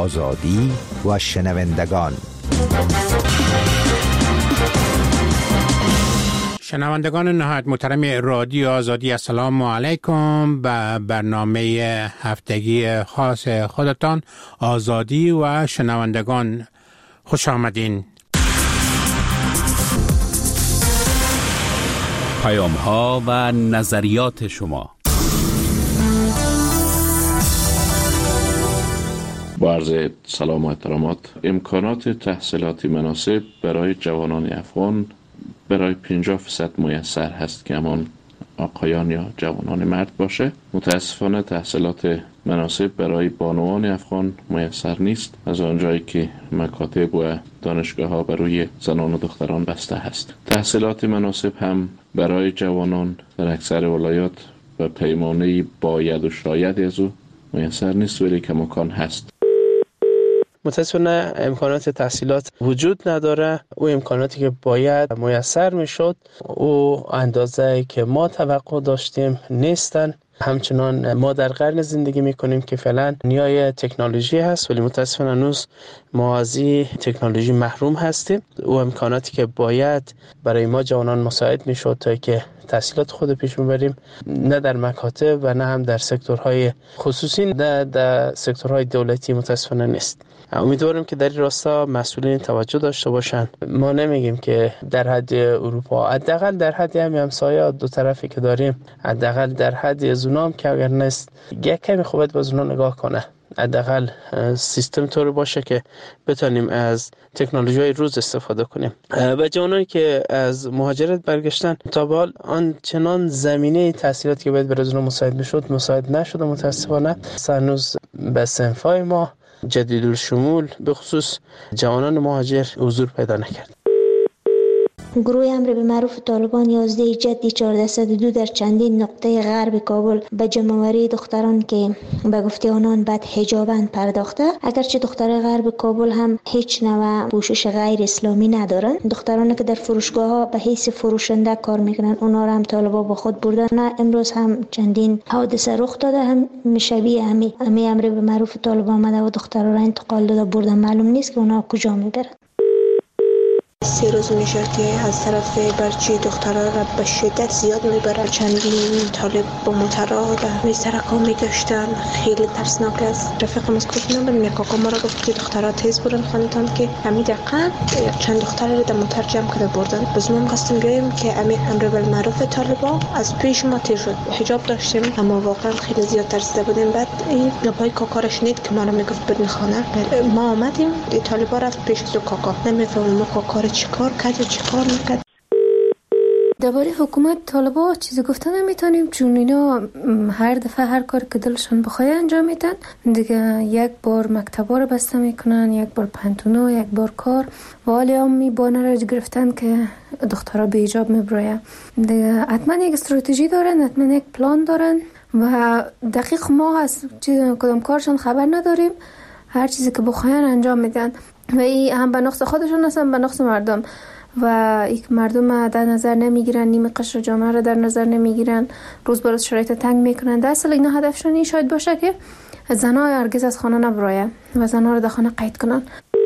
آزادی و شنوندگان. شنوندگان نهایت محترم رادیو آزادی، السلام علیکم. به برنامه هفتگی خاص خودتان آزادی و شنوندگان خوش آمدین. پیام ها و نظریات شما. با عرض سلام و احترامات، امکانات تحصیلاتی مناسب برای جوانان افغان برای 50% میسر هست که همان آقایان یا جوانان مرد باشه. متاسفانه تحصیلات مناسب برای بانوان افغان میسر نیست، از آنجایی که مکاتب و دانشگاه ها برای زنان و دختران بسته هست. تحصیلات مناسب هم برای جوانان در اکثر ولایات و پیمانه باید و شاید از او میسر نیست، ولی کماکان هست. متاسفانه امکانات تحصیلات وجود نداره. او امکاناتی که باید میسر میشد او اندازه که ما توقع داشتیم نیستن. همچنان ما در قرن زندگی میکنیم که فعلا نیای تکنولوژی هست، ولی متاسفانه هنوز ما از این تکنولوژی محروم هستیم. او امکاناتی که باید برای ما جوانان مساعد میشد تا که تحصیلات خود پیش ببریم، نه در مکاتب و نه هم در سکتورهای خصوصی، نه در سکتورهای دولتی متاسفانه نیست. امیدوارم که در این راستا مسئولین توجه داشته باشند. ما نمیگیم که در حد اروپا، حداقل در حد همسایه دو طرفی که داریم، حداقل در حد از اونام که اگر نیست یک کمی خوبت به اونها نگاه کنه. حداقل سیستم طوری باشه که بتونیم از تکنولوژی های روز استفاده کنیم. و جوانانی که از مهاجرت برگشتن تا به حال آنچنان زمینه تحصیلاتی که باید برای اونها مساعد میشد مساعد نشده. متاسفانه هنوز به صنفای ما جدید الشمول به خصوص جوانان مهاجر حضور پیدا نکرد. گروه امر به معروف طالبان 11 جدی 1402 در چندین نقطه غرب کابل به جمع‌آوری دختران که به گفته آنان بد حجابند پرداخته. اگرچه دختران غرب کابل هم هیچ نوع پوشش غیر اسلامی ندارند. دخترانی که در فروشگاه ها به حیث فروشنده کار میکنند اونا را هم طالبان با خود بردن. امروز هم چندین حادثه رخ داده، هم شبیه همین امر به معروف طالبان آمده و دختران را انتقال داده بردن. معلوم نیست که اونا کجا میبرن. 3 روز میشه که از طرف برچی دخترها را به شدت زیاد میبرن. چندین طالب با موترها در سرکا میگشتن. خیلی ترسناک است. رفیقم از کوچه نمیدونم کاکا ما را گفت که دخترها تیز برن خانتان که همین دقیقا چند دختر را در موتر جمع کرده بردن. بس ما می‌خواستیم بیایم که امر بالمعروف طالبان از پیش ما تیر شد. حجاب داشتیم اما واقعا خیلی زیاد ترسیده بودیم. بعد این لبای کاکا را شنید که ما را میگفت برین خانه. ما آمدیم طالبان رفت پیش تو کاکا. نمیفهمم ما کاکا چیکار کرد و چیکار نکرد. درباره حکومت طالبا چیزی گفتن نمیتونیم، چون اینا هر دفعه هر کار که دلشون بخواد انجام میدن دیگه. یک بار مکتبا رو بسته میکنن، یک بار پنتونا، یک بار کار، و حالی هم میبانه را گرفتن که دخترها به حجاب میبراید دیگه. حتما یک استراتژی دارن، حتما یک پلان دارن و دقیق ما از کدام کارشون خبر نداریم. هر چیزی که بخواین انجام میدن و این هم به نقص خودشون هستن، به نقص مردم. و یک مردم در نظر نمیگیرن، نیمه قشر جامعه را در نظر نمیگیرن، روز به روز شرایط تنگ میکنن. در اصل اینا هدفشون این شاید باشه که زنها هرگز از خانه نبراید و زنها را در خانه قید کنن.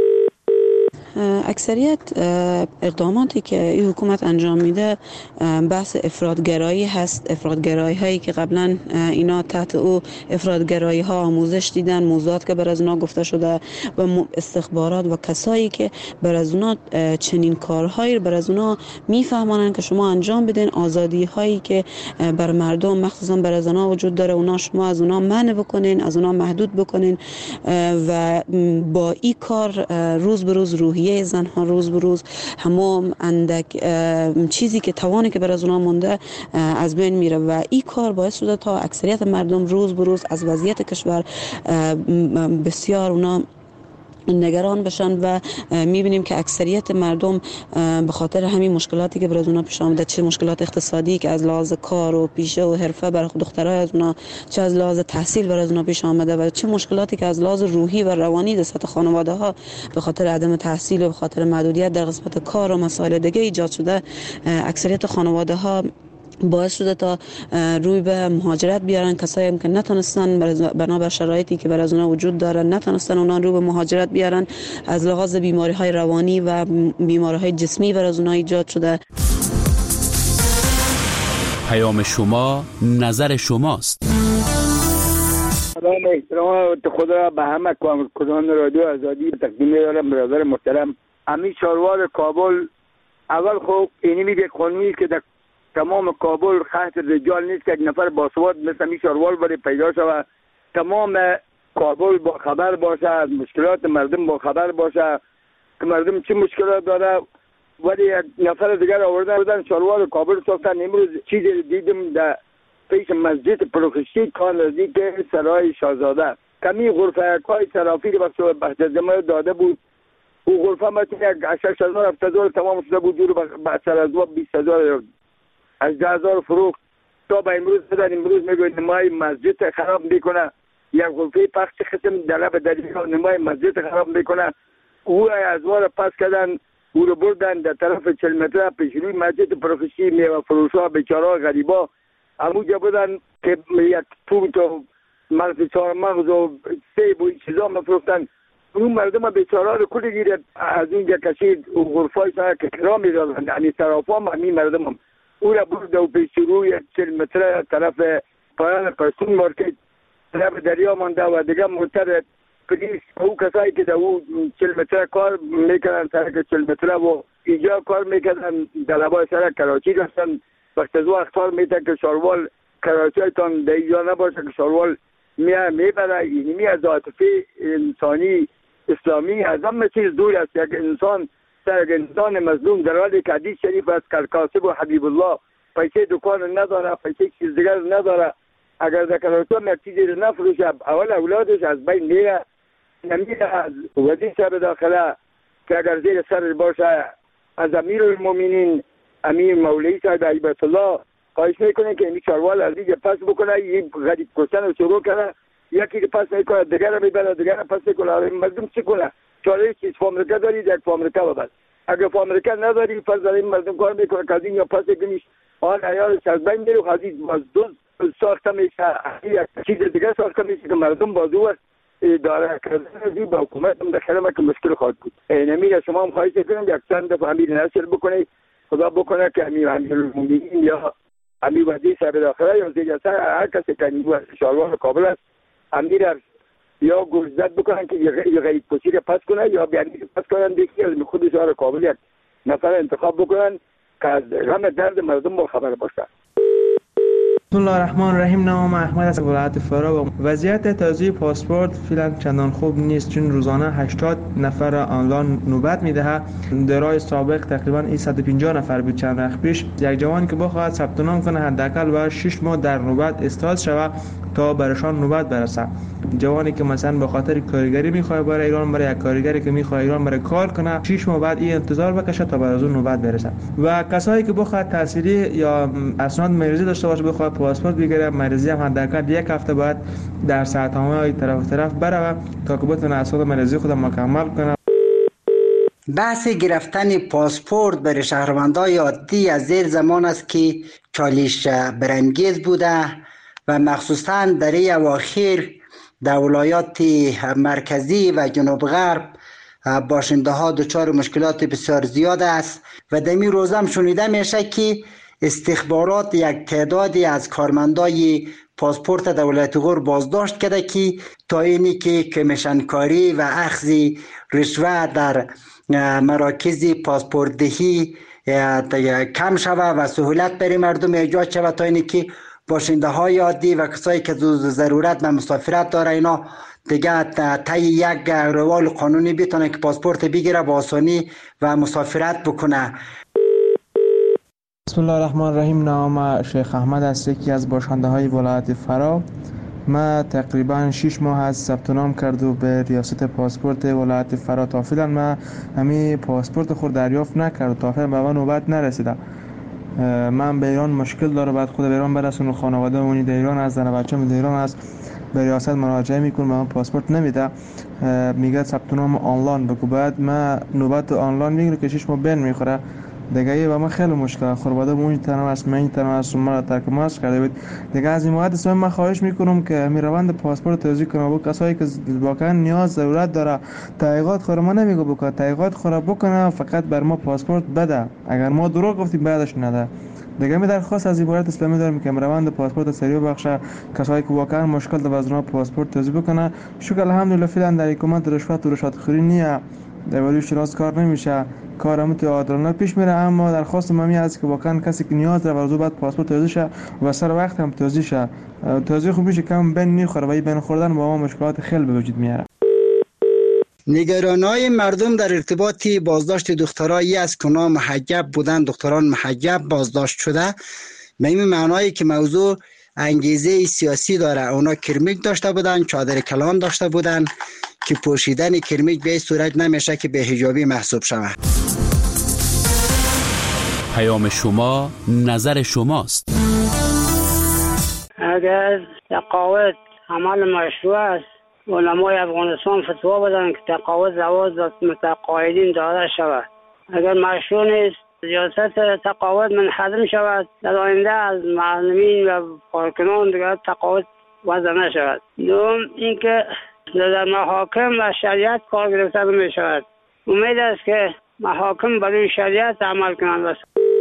اکثریت اقداماتی که این حکومت انجام میده بحث افراطگرایی هست. افراطگرایی هایی که قبلا اینا تحت او افراطگرایی ها آموزش دیدن، موضوعات که بر از اونا گفته شده و استخبارات و کسایی که بر از اونا چنین کارهایی بر از اونا میفهمانن که شما انجام بدین. آزادی هایی که بر مردم مخصوصا بر از اونا وجود داره اونا شما از اونا منع بکنین، از اونا محدود بکنین و با این کار روز به روز روحیه زنها روز به روز همون اندک چیزی که توانی که بر از اونا مونده از بین میره و این کار باعث شده تا اکثریت مردم روز به روز از وضعیت کشور بسیار اونا نگران بشن و میبینیم که اکثریت مردم به خاطر همین مشکلاتی که برای اونا پیش آمده، چه مشکلات اقتصادی که از لحاظ کار و پیشه و حرفه برای دخترای از اونا، چه از لحاظ تحصیل برای اونا پیش آمده و چه مشکلاتی که از لحاظ روحی و روانی در سطح خانواده ها به خاطر عدم تحصیل و به خاطر محدودیت در قسمت کار و مسائل دیگه ایجاد شده. اکثریت خانواده ها باعث شده تا روی به مهاجرت بیارن. کسایی هم که نتونستن بنابر شرایطی که بر از اونها وجود داره نتونستن اونها روی به مهاجرت بیارن، از لحاظ بیماری های روانی و بیماری های جسمی بر از اونها ایجاد شده. پیام شما نظر شماست. سلام احترام خدا به همه کارکنان رادیو آزادی تقدیم می‌دارم. برادر محترم امیر شاروار کابل، اول خوب اینی میگه قانونی که در تمام کابل خط رجال نیست که یک نفر باسواد مثل امیر شاروار بره پیدا شود، تمام کابل با خبر باشه، از مشکلات مردم با خبر باشه که مردم چه مشکلات داره. ولی یک نفر دیگر آوردن شاروار کابل ساختن. امروز چیزی دیدم در پیش مسجد پروفشی کار نزدیک سرای شاهزاده کمی غرفه های صرافی که بخش جمعه داده بود. او غرفه ما یک 6,000 7,000 تمام شده بود، جور به سر از 20,000 18,000 فروخت تا به امروز بدن. امروز میگوید نمای مسجد خراب میکنه، یک غرفه پخش قسم دلب دریگاه نمای مسجد خراب میکنه. او از وار پس کردن، او رو بردن در طرف 40 متر پیش روی مسجد پروفشی میوه فروشا بیچاره غریبا همونجا بودن که یک توت و مغز چهار مغز و سیب و چیزا مفروختن. اون مردم بیچاره رو کلی گیره از اینجا کشید و غرفای سر که کرا میدادن، یعنی صرافا هم همین مردم هم او را برد و پیش روی 40 متر طرف پایان پرسون مارکت طرف دریا مانده و دیگه مرتر پلیس او کسایی که در او 40 متر کار میکنن سرک 40 متر و اینجا کار میکنن در لبای سرک کراچی داشتن. وقت از او اختار میتن که شاروال کراچی هایتان در اینجا نباشه که شاروال میبره. اینمی از عاطفه انسانی اسلامی از همه چیز دور است. یک انسان انسان مظلوم در حالی که حدیث شریف از کاسب و حبیب الله پیسه دکان نداره، پیسه چیز دیگر نداره، اگر در کراچی هم یک چیزی رو نفروشه اول اولادش از بین میره. نمیره از وزیر صاحب داخله که اگر زیر سر باشه، از امیر المومنین امیر مولوی صاحب هیبت الله خواهش میکنه که این شاروال از دیگه پس بکنه، این غریب کشتن رو شروع کنه، یکی که پس میکنه دیگر رو میبره، دیگر رو پس میکنه. مردم چی کنه؟ چاره چیز فامریکا دارید یک فامریکا ببر، اگر فامریکا نداری پس در این مردم کار میکنه که از این یا پس کنیش آن عیارش از بین میره و حدیث باز دوز ساخته میشه، یک چیز دیگر ساخته میشه که مردم بازو است اداره کردن با حکومت هم داخل ما که مشکل خواهد بود. نمیره شما هم خواهش کنم یک چند دفعه امیر نصر بکنید، خدا بکنه که امیر المومنین یا امیر وزیر صاحب داخله یا زیر سر هر کسی که نیمو شاروار کابل است امیر یا گوشزد بکنن که یه غریب کشی رو پس کنن یا بیانی پس کنن دیگه از خود شهر کابل یک نفر انتخاب بکنن که از غم درد مردم با خبر باشه. بسم الله الرحمن الرحیم. نام احمد از ولایت فرا. وضعیت تازه پاسپورت فعلا چندان خوب نیست، چون روزانه 80 نفر آنلاین نوبت میدهد. در راه سابق تقریبا 150 نفر بود چند وقت پیش. یک جوان که بخواهد ثبت نام کنه حداقل باید 6 ماه در نوبت استاد شود تا برشان نوبت برسه. جوانی که مثلا به خاطر کارگری میخواد برای ایران، برای یک کارگری که میخواد ایران برای کار کنه 6 ماه بعد این انتظار بکشه تا بر از اون نوبت برسه. و کسایی که بخواد تحصیلی یا اسناد مریضی داشته باشه بخواد پاسپورت بگیره، مریضی هم حداقل یک هفته باید در ساعتنامه طرف بره تا که بتونه اسناد مریضی خود مکمل کنه. بحث گرفتن پاسپورت برای شهروندان عادی از زیر زمان است که چالش برانگیز بوده و مخصوصا در این اواخر در ولایات مرکزی و جنوب غرب باشنده ها دچار مشکلات بسیار زیاد است و در این روز هم شنیده میشه که استخبارات یک تعدادی از کارمندای پاسپورت دولت غور بازداشت کرده که تا اینی که کمیشن کاری و اخذ رشوه در مراکز پاسپورت دهی کم شود و سهولت برای مردم ایجاد شود تا اینی که باشنده های عادی و کسایی که ضرورت به مسافرت داره اینا دیگه طی یک روال قانونی بتونه که پاسپورت بگیره با آسانی و مسافرت بکنه. بسم الله الرحمن الرحیم. نام شیخ احمد است، یکی از باشنده های ولایت فرا. ما تقریبا 6 ماه از ثبت نام کرد و به ریاست پاسپورت ولایت فرا تا فعلا ما همین پاسپورت خود دریافت نکرد، تا فعلا به من نوبت نرسیده. من به ایران مشکل داره، بعد خود به ایران برسونم، خانواده اونی در ایران است، زن بچه‌م در ایران است، به ریاست مراجعه میکنم، به من پاسپورت نمیده، میگه ثبت نام آنلاین بگو. بعد من نوبت آنلاین میگیره که 6 ماه بین میخوره. دیگه و من خیلی مشکل خورباده اون تنها است، من تنها است، مرا ترک ماست کرده بود. دیگه از این مواد اسم من خواهش میکنم که می روند پاسپورت توضیح کنه با کسایی که واقعا نیاز ضرورت داره. تحقیقات خود ما نمیگه بکنه، تحقیقات خود بکنه، فقط بر ما پاسپورت بده. اگر ما دروغ گفتیم بعدش نده. دیگه می درخواست از عبارت اسلامی دارم که روند پاسپورت سریع بخشه، کسایی که واقعا مشکل داره از پاسپورت توضیح بکنه. شکر الحمدلله فعلا در حکومت رشوت خوری نیه، در شناس کار نمیشه، کارم تو عادلانه پیش میره. اما درخواست ممی است که واقعا کسی که نیاز داره ورزو بعد پاسپورت توضیح شه و سر وقت هم توضیح شه. توضیح خوب میشه کم بین میخوره و این بین خوردن با ما مشکلات خیلی به وجود میاره. نگرانی‌های مردم در ارتباط بازداشت دخترایی است که اونا محجب بودن، دختران محجب بازداشت شده، به این معنایی که موضوع انگیزه سیاسی داره. اونا کرمیک داشته بودن، چادر کلان داشته بودن که پوشیدن کرمیک به این صورت نمیشه که به حجابی محسوب شود. پیام شما نظر شماست. اگر تقاعد عمل مشروع است، علمای افغانستان فتوا بدن که تقاعد زواج متقاعدین داده شود. اگر مشروع نیست، سیاست تقاعد منحدم شود، در آینده از معلمین و کارکنان دیگر تقاعد وضع نشود. دوم اینکه در محاکم و شریعت کار گرفته می شود. امید است که محاکم برای شریعت عمل کنند.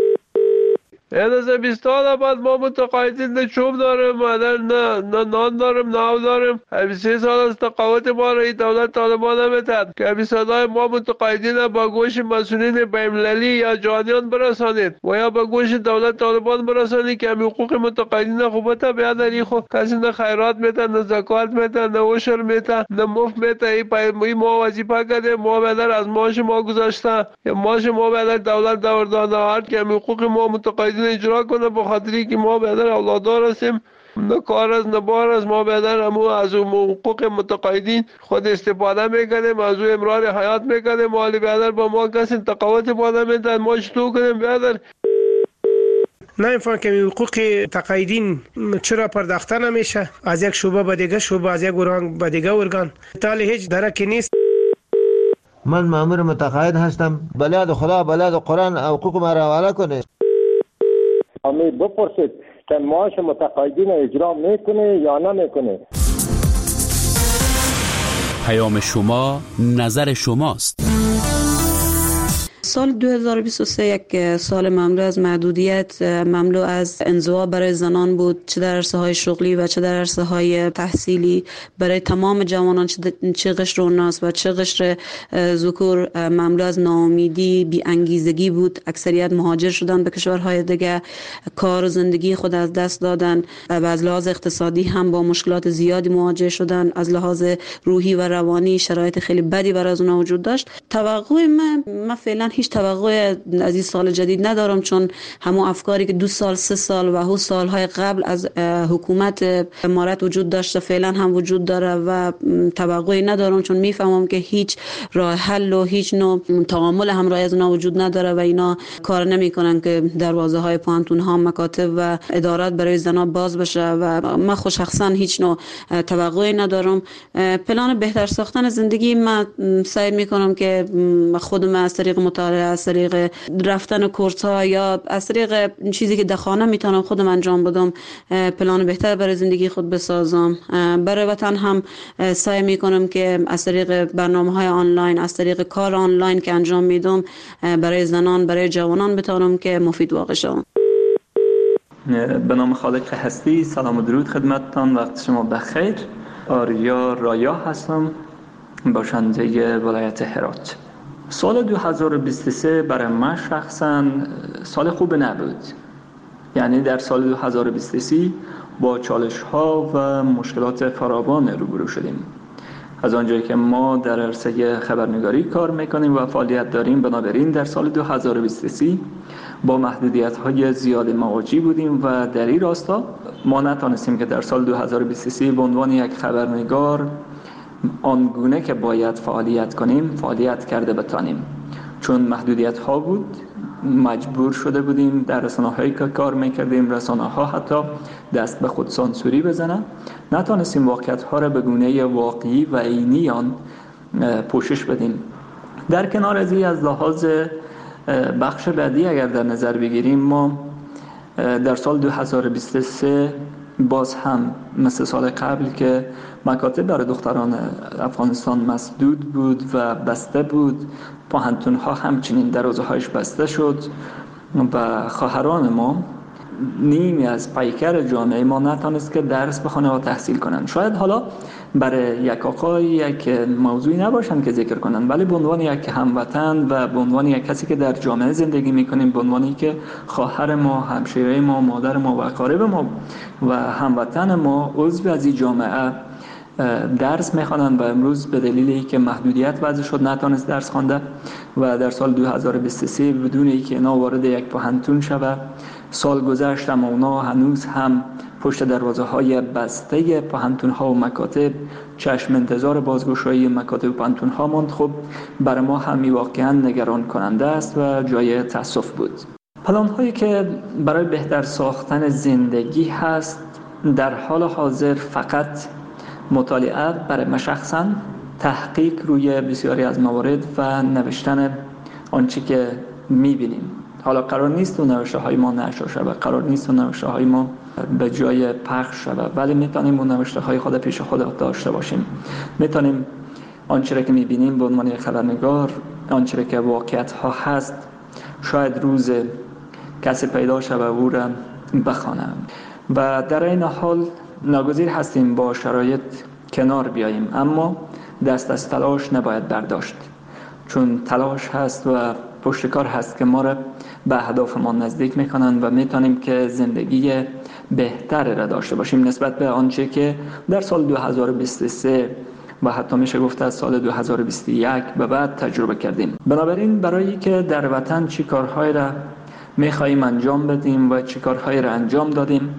از 20 سال بعد ما متقاعدین نه چوب داریم، نه نان داریم، نه آب داریم. 23 سال از تقاعد ما را دولت طالبان نمیتد که صدای ما متقاعدین با گوش مسئولین بین‌المللی یا جهانیان برسانید و یا با گوش دولت طالبان برسانید که حقوق متقاعدین خوبت بیادری خو کسی نه خیرات میتن، نه زکات میتن، نه عشر میتن، نه مفت میتن. این ما وظیفه کرده، ما بدر از معاش ما گذاشته، معاش ما بدر دولت داده هست که حقوق ما متقاعدین اجرا کنه، به خاطری که ما بدر اولادار هستیم، نه کار از نه بار از ما بدر همو از حقوق متقاعدین خود استفاده میکنیم، از امرار حیات میکنیم. مالی بدر با ما کسی تقاعد باده میدن، ما چطور کنیم بدر؟ نمیفهم که حقوق تقاعدین چرا پرداخته نمیشه از یک شعبه به دیگه شعبه، از یک ارگان به دیگه ارگان، تالی هیچ درکی نیست. من مأمور متقاعد هستم، بلاد خدا بلاد قرآن حقوق ما را حواله کنه. امی بپرسید که معاش متقاعدین اجرا میکنه یا نمیکنه. پیام شما نظر شماست. سال 2023 یک سال مملو از محدودیت، مملو از انزوا برای زنان بود، چه در عرصه‌های شغلی و چه در عرصه‌های تحصیلی. برای تمام جوانان چه قشر اوناس و چه قشر ذکور مملو از ناامیدی، بی انگیزگی بود. اکثریت مهاجر شدن به کشورهای دیگه، کار و زندگی خود از دست دادن و از لحاظ اقتصادی هم با مشکلات زیادی مواجه شدن. از لحاظ روحی و روانی شرایط خیلی بدی برای از اونها وجود داشت. توقع من فعلا هیچ توقع از این سال جدید ندارم، چون همون افکاری که 2 سال 3 سال و سالهای قبل از حکومت امارت وجود داشته فعلا هم وجود داره و توقعی ندارم، چون میفهمم که هیچ راه حل و هیچ نوع تعامل همراه از اونها وجود نداره و اینا کار نمیکنن که دروازه های پانتون ها، مکاتب و ادارات برای زنا باز بشه و من خود شخصا هیچ نوع توقعی ندارم. پلان بهتر ساختن زندگی من سعی میکنم که خودم از طریق مطالعه، از طریق رفتن کورس ها یا از طریق چیزی که در خانه میتونم خودم انجام بدم پلان بهتر برای زندگی خود بسازم. برای وطن هم سعی میکنم که از طریق برنامه‌های آنلاین، از طریق کار آنلاین که انجام میدم برای زنان، برای جوانان بتونم که مفید واقع شوم. به نام خالق هستی، سلام و درود خدمتتان، وقت شما بخیر. آریا رایا هستم، باشنده ولایت هرات. سال 2023 برای من شخصا سال خوب نبود. یعنی در سال 2023 با چالش ها و مشکلات فراوان روبرو شدیم. از آنجایی که ما در عرصه خبرنگاری کار میکنیم و فعالیت داریم، بنابراین در سال 2023 با محدودیت های زیاد مواجه بودیم و در این راستا ما نتانستیم که در سال 2023 به عنوان یک خبرنگار آنگونه که باید فعالیت کنیم فعالیت کرده بتانیم، چون محدودیت ها بود. مجبور شده بودیم در رسانه هایی که کار میکردیم، رسانه ها حتی دست به خود سانسوری بزنن، نتانستیم واقعیت ها را به گونه واقعی و عینی آن پوشش بدیم. در کنار از این، از لحاظ بخش بعدی اگر در نظر بگیریم، ما در سال 2023 باز هم مثل سال قبل که مکاتب برای دختران افغانستان مسدود بود و بسته بود، پوهنتون ها همچنین دروازه‌هایش بسته شد و خواهران ما، نیمی از پیکر جامعه ما نتونست که درس بخونه و تحصیل کنن. شاید حالا برای یک آقای یک موضوعی نباشن که ذکر کنن، ولی به عنوان یک هموطن و به عنوان یک کسی که در جامعه زندگی میکنیم، به عنوانی که خواهر ما، همشیره ما، مادر ما و اقارب ما و هموطن ما عضو از این جامعه درس میخوانند و امروز به دلیل اینکه محدودیت وضع شد نتونست درس خوانده و در سال 2023 بدون اینکه اینا وارد یک پوهنتون شود، سال گذشت اما اونا هنوز هم پشت دروازه های بسته پوهنتون ها و مکاتب چشم انتظار بازگشایی مکاتب و پوهنتون ها ماند. خب برای ما هم واقعا نگران کننده است و جای تأسف بود. پلان هایی که برای بهتر ساختن زندگی هست در حال حاضر فقط مطالعه برای من شخصا، تحقیق روی بسیاری از موارد و نوشتن آنچه که میبینیم. حالا قرار نیست اون نوشته های ما نشر شود، قرار نیست اون نوشته های ما به جای پخش شود، ولی میتونیم اون نوشته های خود پیش خود داشته باشیم. میتونیم آنچه را که میبینیم به عنوان یک خبرنگار، آنچه را که واقعیت ها هست، شاید روز کسی پیدا شود و او را بخوانم و در این حال ناگزیر هستیم با شرایط کنار بیاییم، اما دست از تلاش نباید برداشت، چون تلاش هست و پشتکار هست که ما را به اهداف ما نزدیک میکنن و میتونیم که زندگی بهتر را داشته باشیم نسبت به آنچه که در سال 2023 و حتی میشه گفت از سال 2021 به بعد تجربه کردیم. بنابراین برای که در وطن چی کارهای را میخواییم انجام بدیم و چی کارهای را انجام دادیم،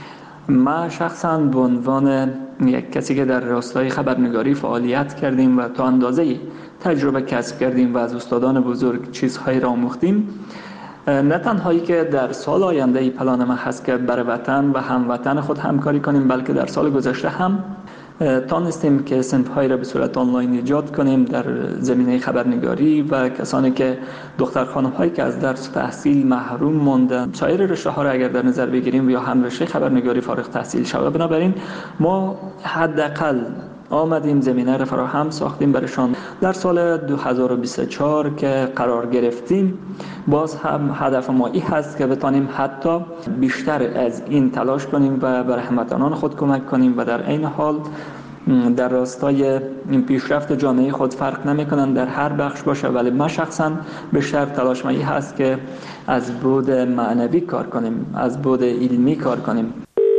ما شخصا به عنوان یک کسی که در راستای خبرنگاری فعالیت کردیم و تا اندازه‌ای تجربه کسب کردیم و از استادان بزرگ چیزهایی را آموختیم، نه تنهایی که در سال آینده ای پلان ما هست که بر وطن و هموطن خود همکاری کنیم، بلکه در سال گذشته هم تانستیم که صنف‌هایی را به صورت آنلاین ایجاد کنیم در زمینه خبرنگاری و کسانی که دختر خانم‌هایی که از درس تحصیل محروم ماندن، سایر رشته‌ها را اگر در نظر بگیریم یا هم رشته خبرنگاری فارغ التحصیل شود. بنابراین ما حداقل آمدیم زمینه را فراهم ساختیم برشان. در سال 2024 که قرار گرفتیم، باز هم هدف ما این هست که بتانیم حتی بیشتر از این تلاش کنیم و برای هموطنان خود کمک کنیم و در این حال در راستای این پیشرفت جامعه خود فرق نمی‌کنن در هر بخش باشه، ولی ما شخصا بیشتر تلاش ما این هست که از بعد معنوی کار کنیم، از بعد علمی کار کنیم.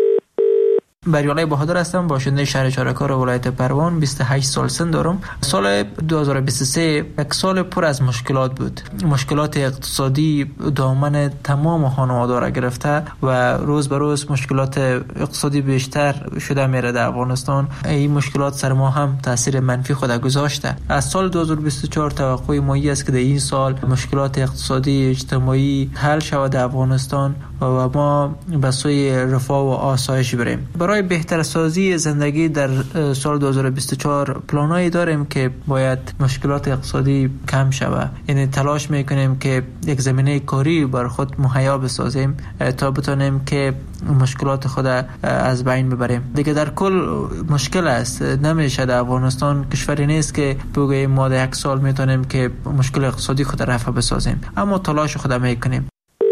بریالای بهادر هستم، باشنده شهر چاره‌کار ولایت پروان. 28 سال سن دارم. سال 2023 یک سال پر از مشکلات بود. مشکلات اقتصادی دامن تمام خانواده را گرفته و روز به روز مشکلات اقتصادی بیشتر شده میره در افغانستان. این مشکلات سر ما هم تاثیر منفی خود گذاشته. از سال 2024 توقع ما است که در این سال مشکلات اقتصادی اجتماعی حل شود در افغانستان و ما به سوی رفاه و آسایش بریم. برای بهتر سازی زندگی در سال 2024 پلانایی داریم که باید مشکلات اقتصادی کم شود. یعنی تلاش میکنیم که یک زمینه کاری بر خود مهیا بسازیم تا بتونیم که مشکلات خود از بین ببریم. دیگه در کل مشکل است، نمیشه در افغانستان کشوری نیست که بگوییم ما در یک سال میتونیم که مشکل اقتصادی خود رفع بسازیم، اما تلاش خود میکنیم.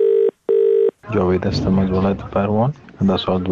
جاوید هستم از ولایت پروان. در سال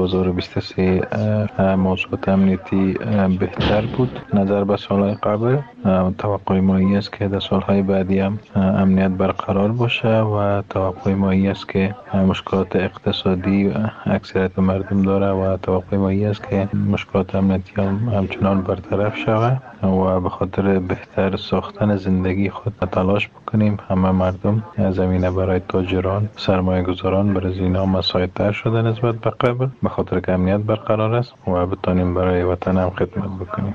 2023 موضوعات امنیتی بهتر بود نظر به سالهای قبل. توقع ما این است که در سالهای بعدی هم امنیت برقرار باشه و توقع ما این است که مشکلات اقتصادی اکثریت مردم داره و توقع ما این است که مشکلات امنیتی هم همچنان برطرف شود و به خاطر بهتر ساختن زندگی خود تلاش بکنیم. همه مردم زمینه برای تاجران، سرمایه گذاران برای اینا مساعدتر شده نسبت به قبل، به خاطر که امنیت برقرار است و بتانیم برای وطن هم خدمت بکنیم.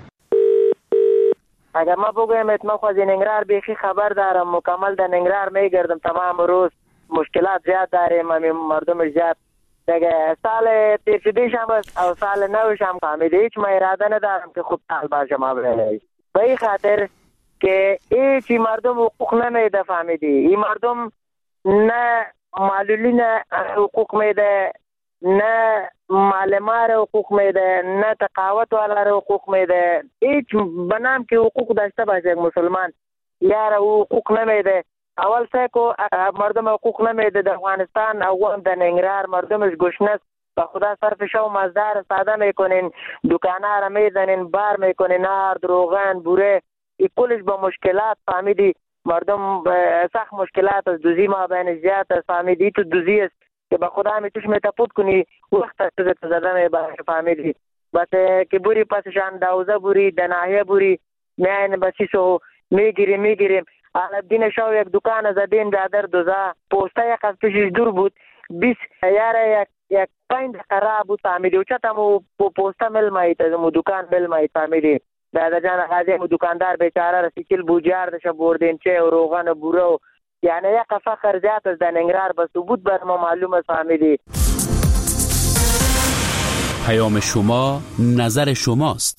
اگر ما بگویم ما خود ننگرهار بیخی خبر دارم، مکمل در ننگرهار میگردم تمام روز، مشکلات زیاد داریم، مردم زیاد دیگه سال پیشیدیش هم او سال نوش هم فهمیده، هیچ ما اراده ندارم که خوب سال باشه ما بینید به این خاطر که هیچی مردم حقوق نمیده فهمیدی. این مردم نه معلولین حقوق میده، نه معلمان را حقوق میده، نه تقاوت والا را حقوق میده. هیچ بنام که حقوق داشته باشه یک مسلمان یار حقوق نمیده. اول سیکو مردم حقوق نمیده در افغانستان، او در ننگرهار مردمش گشنه است. به خدا صرف شو مزدار ساده میکنین، دکانه را میزنین، بار میکنین، نار روغن بوره، این کلش با مشکلات فهمیدی. مردم سخت مشکلات از دوزی ما بین زیاد است فهمیدی. تو دوزی است که به خدا می توش میتپود کنی وقت از تو زده می باشه فهمیدی. بس که بوری پسشان دوزه بوری دناهیه بوری میاین بسیسو میگیریم. الدین شو یک دکان زدین دادر دوزه پوسته یک از پیشش دور بود 20 یاره یک 5 خراب بود فهمیدی. و چطمو پوسته مل مایید از مو دکان مل مایید فهمیدی. دادا جان غازی مو دکاندار بیچاره رسیکل بوجار دشه بردین چه و روغن و بوره، یعنی یک فخر زیاد از ننگرهار بس بود بر ما معلوم است فهمیدی. پیام شما نظر شماست.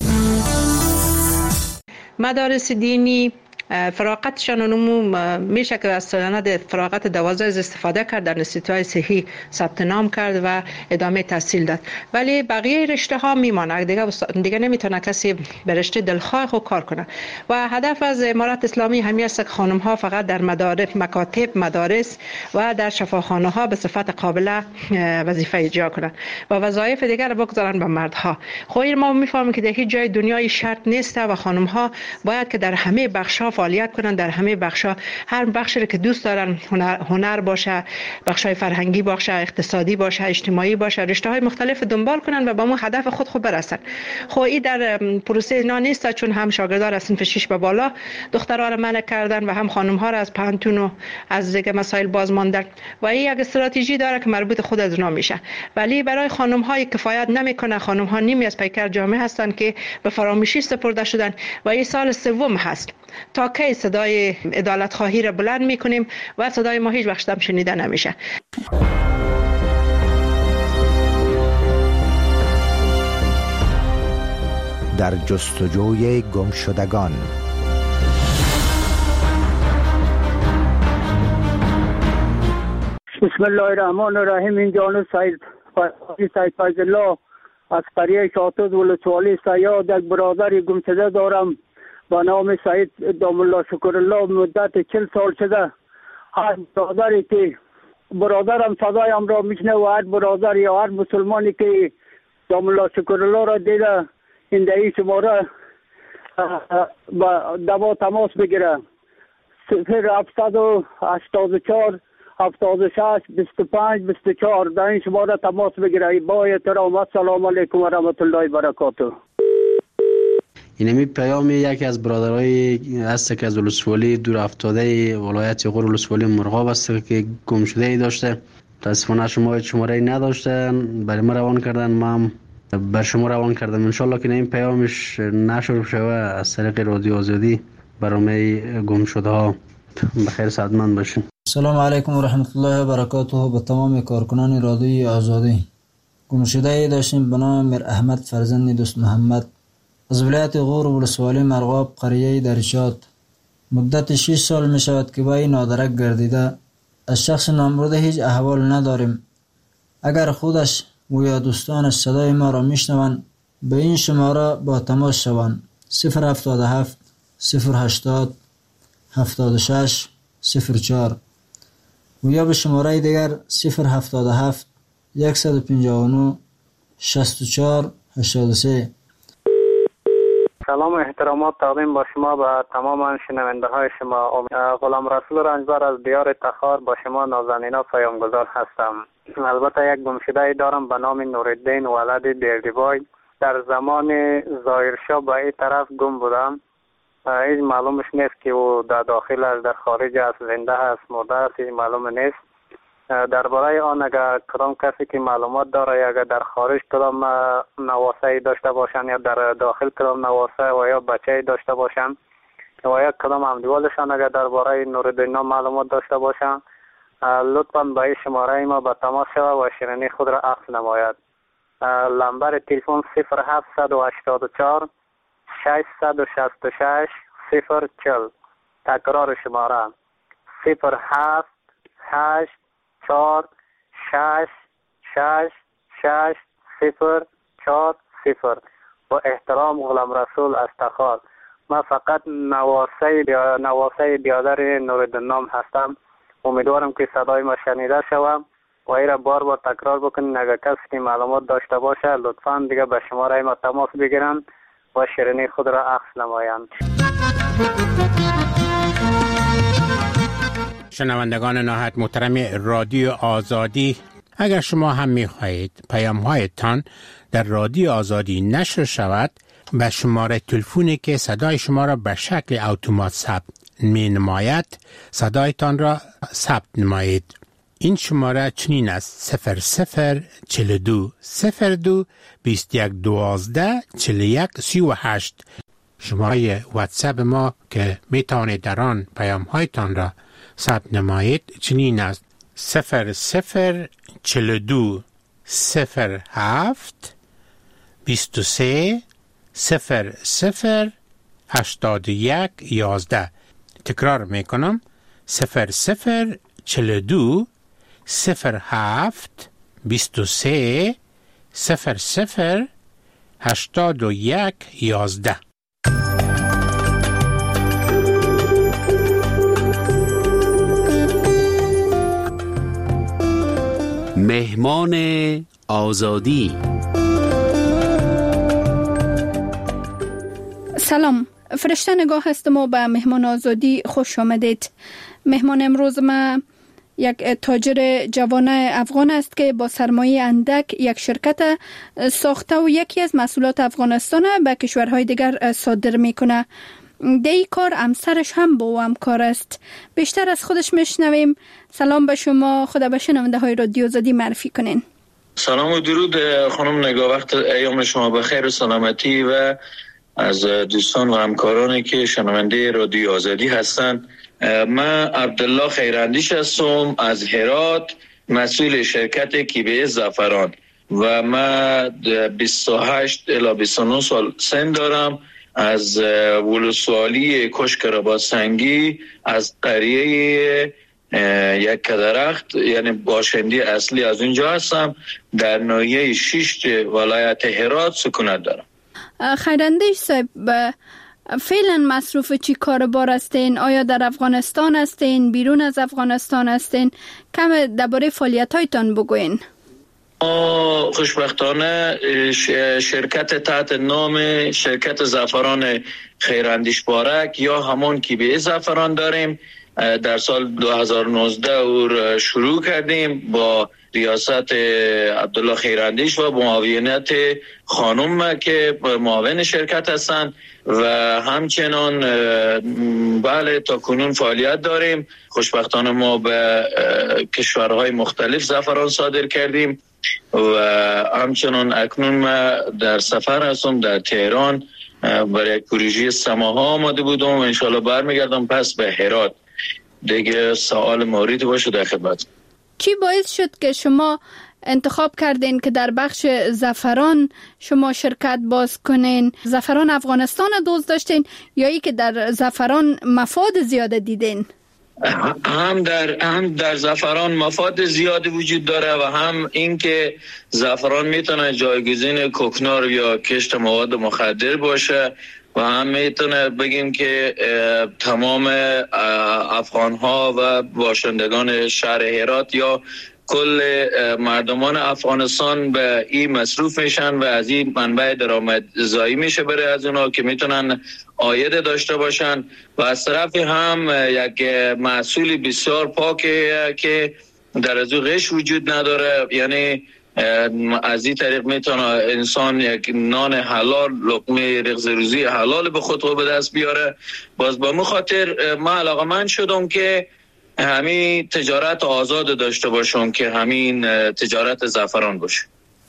مدارس دینی فراغتشان میشه که از سند فراغت 12 استفاده کرد، در انستیتوهای صحی ثبت نام کرد و ادامه تحصیل داد، ولی بقیه رشته ها میمانه دیگه نمیتونه کسی به رشته دلخواه خود کار کنه. و هدف از امارت اسلامی همین است که خانم ها فقط در مکاتب، مدارس و در شفاخانه ها به صفت قابله وظیفه اجرا کنند و وظایف دیگر بگذارن به مردها. خب ما میفهمیم که در هیچ جای دنیای شرط نیست و خانم ها باید که در همه بخش ها فعالیت کنن، در همه بخشا، هر بخشی که دوست دارن، هنر باشه، بخشای فرهنگی باشه، اقتصادی باشه، اجتماعی باشه، رشته‌های مختلف دنبال کنن و به اون هدف خود برسن. خب این در پروسه اینا نیست، چون هم شاگردان از صنف 6 به بالا دخترها را منع کردن و هم خانم‌ها را از پانتون و از دیگه مسائل باز ماندن و این یک استراتژی داره که مربوط خود از اونا میشه، ولی برای خانم‌ها کفایت نمیکنه. خانم‌ها نیمی از پیکر جامعه هستن که به فراموشی سپرده شدن و این سال سوم هست تا کی صدای عدالت خواهی را بلند میکنیم و صدای ما هیچ وقت هم شنیده نمیشه. در جستجوی گمشدگان. بسم الله الرحمن الرحیم. این جانب سید فیض الله از قریه شاطد ولسوالی سیاد یک برادر گمشده دارم با نام سید دام الله شکر الله. مدت 40 سال شده هر برادری که برادرم صدایم را میشنه و هر برادر یا هر مسلمانی که دام الله شکر الله را دیده این دهی شماره با تماس بگیره 0784 76 25 24 در این شماره تماس بگیره. با احترام السلام علیکم و رحمت الله و برکاته. اینمی پیام یکی از برادرای هست که از ولسوالی دور افتاده ولایت غور ولسوالی مرغاب است که گم شده ای داشته. متاسفانه شماره نداشته، برای ما روان کردن، ما هم بر شما روان کردم. انشالله که این پیامش نشر شوه از طریق رادیو آزادی برای گم شده ها. بخیر سعادتمند باشین. سلام علیکم و رحمت الله و برکاته. به تمام کارکنان رادیوی آزادی. گم شده ای داشتیم به نام میر احمد فرزند دوست محمد از ولایت غور ولسوالی مرغاب قریه درشاد. مدت 6 سال می شود که با این نادرک گردیده. از شخص نامبرده هیچ احوال نداریم. اگر خودش و یا دوستانش صدای ما را میشنوند به این شماره با تماس شوند 077 080 76 04 و یا به شماره دیگر 077 159 64 83. سلام و احترامات تقدیم با شما به تمام شنونده های شما. غلام رسول رنجبر از دیار تخار با شما نازنینا پیامگذار هستم. البته یک گمشده دارم به نام نورالدین ولد بیردیبای. در زمان ظاهرشاه به این طرف گم بودم. هیچ معلومش نیست که او در داخل است، در خارج است، زنده است، مرده است، هیچ معلوم نیست. درباره آن اگر کدام کسی که معلومات داره اگر در خارج کدام نواسه داشته باشن یا در داخل کدام نواسه و یا بچه داشته باشن و یا کدام همدیوالشان اگر درباره نورالدین معلومات داشته باشن لطفاً به این شماره ما به تماس شود و شیرینی خود را عکس نماید. لمبر تلفن 0784 666 040. تکرار شماره 07 8 4 6 6 6 0 4 0. با احترام غلام رسول استخار. من فقط نواسه بیادر نوردین نام هستم. امیدوارم که صدای ما شنیده شوم و ایره بار بار تکرار بکنین. اگر کسی که معلومات داشته باشه لطفاً دیگه به شماره ما تماس بگیرن و شیرینی خود را عکس نمایند. شنوندگان نهایت محترم رادیو آزادی، اگر شما هم می‌خواهید پیام‌هایتان در رادیو آزادی نشر شود، به شماره تلفنی که صدای شما را به شکل اتومات ثبت می‌نماید صدایتان را ثبت نمایید. این شماره چنین است: 0042 02 21 12 41 38. شماره واتساپ ما که میتوانید در آن پیام‌هایتان را ثبت نمایید چنین است: 0042 07 23 00 81 11. تکرار میکنم: 0042 07 23 00 81 11. مهمان آزادی. سلام، فرشته نگاه هستم و به مهمان آزادی خوش آمدید. مهمان امروز ما یک تاجر جوان افغان است که با سرمایه اندک یک شرکت ساخته و یکی از محصولات افغانستان به کشورهای دیگر صادر میکنه. در این کار همسرش هم با او همکار است. بیشتر از خودش میشنویم. سلام به شما، خدا به شنونده های رادیو آزادی معرفی کنین. سلام و درود خانم نگاه، وقت ایام شما بخیر و سلامتی و از دوستان و همکارانی که شنونده رادیو آزادی هستند. من عبدالله خیراندیش هستم از هرات، مسئول شرکت کیبه زعفران و من 28 الی 29 سال سن دارم. از ولسوالی کشک رباط‌سنگی از قریه یک درخت، یعنی باشنده اصلی از اونجا هستم. در ناحیه 6 ولایت هرات سکونت دارم. خیراندیش صاحب، فعلا مصروف چی کاربار هستین؟ آیا در افغانستان هستین؟ بیرون از افغانستان هستین؟ کم درباره فعالیت‌هایتان بگوین. خوشبختانه شرکت تحت نام شرکت زعفران خیراندیش بارک یا همون کیبه زعفران داریم. در سال 2019 او شروع کردیم با ریاست عبدالله خیراندیش و معاونت خانم که معاون شرکت هستند و همچنان بله تا کنون فعالیت داریم. خوشبختانه ما به کشورهای مختلف زعفران صادر کردیم و همچنان اکنون ما در سفر هستم در تهران برای پروژه سماها آماده بودم و انشالله برمیگردم پس به هرات. دیگه سوال موردی باشه در خدمت. چی باعث شد که شما انتخاب کردین که در بخش زعفران شما شرکت باز کنین؟ زعفران افغانستان دوست داشتین یا ای که در زعفران مفاد زیاده دیدین؟ هم در زعفران مفاد زیادی وجود داره و هم این که زعفران میتونه جایگزین کوکنار یا کشت مواد مخدر باشه و هم میتونه بگیم که تمام افغانها و باشندگان شهر هرات یا کل مردمان افغانستان به این مصروف میشن و از این منبع درآمدزایی میشه برای از اونا که میتونن عاید داشته باشن و از طرف هم یک محصول بسیار پاکه که در از او غش وجود نداره. یعنی از این طریق میتونه انسان یک نان حلال، لقمه رغز روزی حلال به خود به دست بیاره. باز با خاطر من علاقه‌مند شدم که همین تجارت آزاد داشته باشم که همین تجارت زعفران باشه.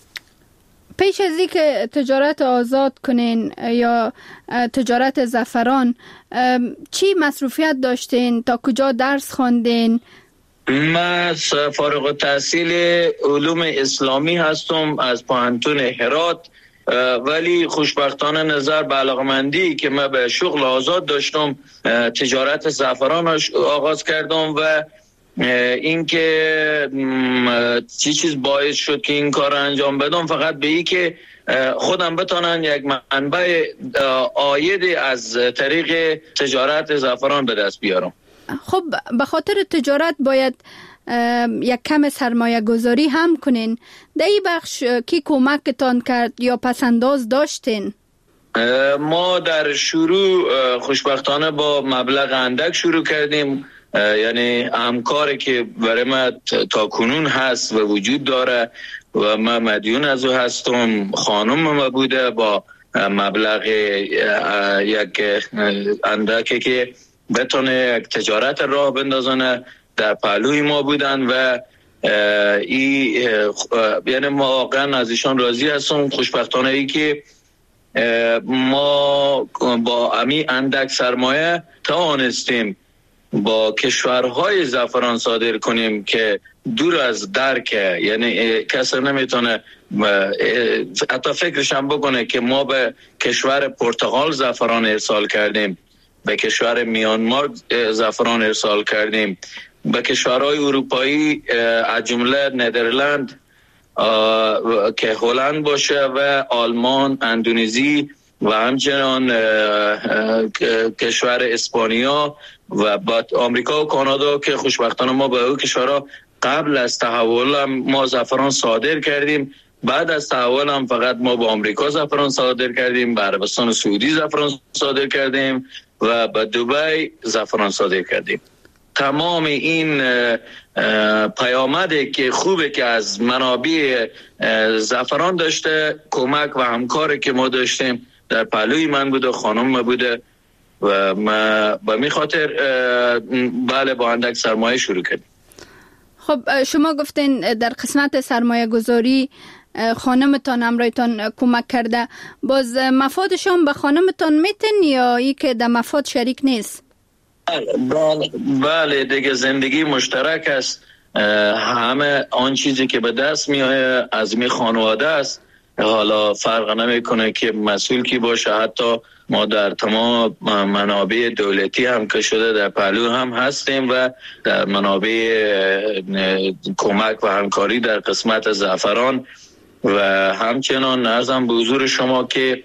پیش از این که تجارت آزاد کنین یا تجارت زعفران چی مصروفیت داشتین؟ تا کجا درس خواندین؟ من فارغ التحصیل علوم اسلامی هستم از پوهنتون هرات، ولی خوشبختانه نظر به علاقمندی که من به شغل آزاد داشتم تجارت زعفران آغاز کردم و این که چیز باعث شد که این کار انجام بدم فقط به این که خودم بتونن یک منبع عایدی از طریق تجارت زعفران به دست بیارم. خب به خاطر تجارت باید یک کم سرمایه گذاری هم کنین. در این بخش کی کمکتان کرد یا پسنداز داشتین؟ ما در شروع خوشبختانه با مبلغ اندک شروع کردیم، یعنی همکاری که برای ما تا کنون هست و وجود داره و من مدیون از او هستم، خانم ما بوده با مبلغ یک اندکی که بتونه یک تجارت راه بندازونه در پهلوی ما بودن و یعنی ما واقعا از ایشان راضی هستم. خوشبختانه ای که ما با امی اندک سرمایه توانستیم با کشورهای زعفران صادر کنیم که دور از درکه، یعنی کسی نمیتونه حتی فکرش هم بکنه که ما به کشور پرتغال زعفران ارسال کردیم، به کشور میانمار زعفران ارسال کردیم، به کشورهای اروپایی از جمله ندرلند که هلند باشه و آلمان، اندونزی و همچنان کشور اسپانیا و بعد آمریکا و کانادا که خوشبختانه ما به اون کشورها قبل از تحول هم ما زعفران صادر کردیم. بعد از تحول هم فقط ما به آمریکا زعفران صادر کردیم، به عربستان سعودی زعفران صادر کردیم و به دبی زعفران صادر کردیم. تمام این پیامده که خوبه که از منابع زعفران داشته، کمک و همکاری که ما داشتیم در پهلوی من بوده، خانم ما بوده و ما به می خاطر بله با اندک سرمایه شروع کردیم. خب شما گفتین در قسمت سرمایه گذاری خانمتان همراهتان کمک کرده، باز مفادشان به خانمتان میتن یا ای که در مفاد شریک نیست؟ بله دیگه زندگی مشترک است، همه آن چیزی که به دست میآید از می خانواده است، حالا فرق نمیکنه که مسئول کی باشه. حتی ما در تمام منابع دولتی هم که شده در پهلو هم هستیم و در منابع کمک و همکاری در قسمت زعفران و همچنان عرضم به حضور شما که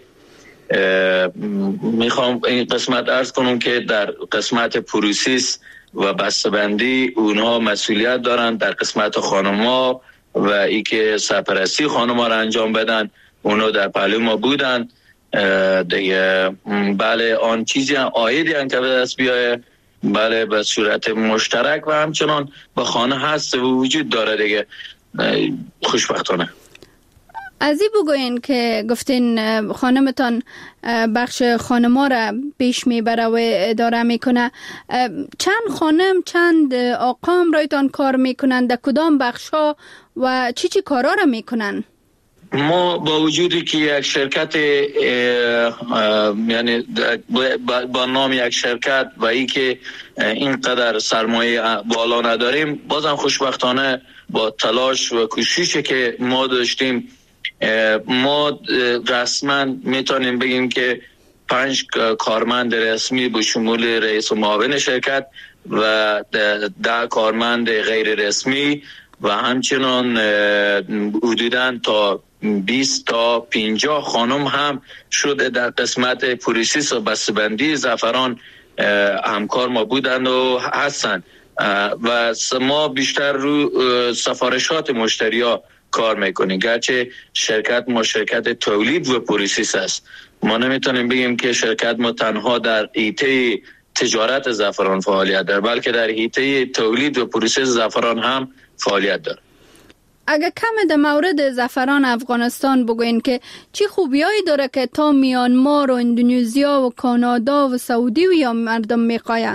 میخوام این قسمت عرض کنم که در قسمت پروسیس و بسته‌بندی اونها مسئولیت دارن، در قسمت خانم‌ها و ای که سرپرستی خانم‌ها را انجام بدن اونها در پهلو ما بودن دیگه. بله آن چیزی عایدی هم که به دست بیایه بله به صورت مشترک و همچنان به خانه هست و وجود داره دیگه. خوشبختانه از این بگوین که گفتین خانمتان بخش خانما را پیش میبره و اداره میکنه، چند خانم چند آقا هم رایتان کار میکنن، در کدام بخش ها و چی کارا را میکنن؟ ما با وجودی که یک شرکت یعنی با نام یک شرکت و ای که اینقدر سرمایه بالا نداریم، بازم خوشبختانه با تلاش و کوششی که ما داشتیم ما رسما میتونیم بگیم که 5 کارمند رسمی به شمول رئیس و معاون شرکت و 10 کارمند غیر رسمی و همچنان حدوداً تا 20 تا 50 خانم هم شده در قسمت پروسس و بسته‌بندی زعفران همکار ما بودند و هستند و ما بیشتر رو سفارشات مشتری‌ها کار میکنیم. گرچه شرکت ما شرکت تولید و پروسس است، ما نمیتونیم بگیم که شرکت ما تنها در حیطه تجارت زعفران فعالیت داره، بلکه در حیطه تولید و پروسس زعفران هم فعالیت داره. اگر کم در مورد زعفران افغانستان بگوین که چی خوبیایی داره که تا میانمار و اندونزیا و کانادا و سعودی و یا مردم میخواه؟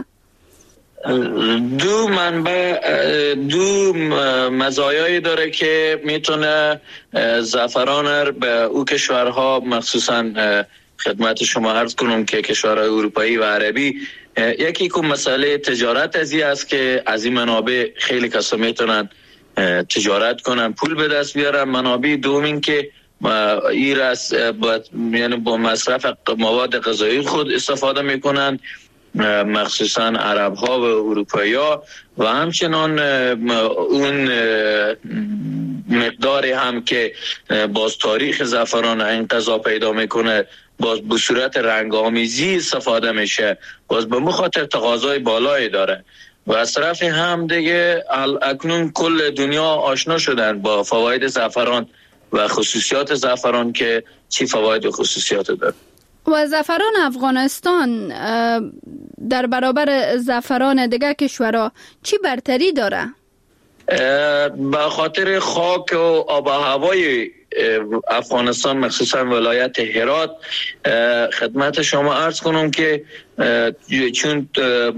دو مزایایی داره که میتونه زعفران به او کشورها، مخصوصا خدمت شما عرض کنم که کشورهای اروپایی و عربی، یکی که مسئله تجارت ازی است که از این منابع خیلی کسا میتونن تجارت کنن، پول به دست بیارن. منابع دومین که یعنی با مصرف مواد غذایی خود استفاده میکنن مخصوصا عرب ها و اروپایی ها و همچنان اون مقداری هم که باز تاریخ زعفران انقضا پیدا میکنه باز به صورت رنگ آمیزی استفاده میشه، باز به مخاطر تقاضای بالایی داره و از طرف هم دیگه اکنون کل دنیا آشنا شدن با فواید زعفران و خصوصیات زعفران که چی فواید و خصوصیات داره. و زعفران افغانستان در برابر زعفران دیگه کشورها چی برتری داره؟ به خاطر خاک و آب و هوای افغانستان مخصوصا ولایت هرات خدمت شما عرض کنم که چون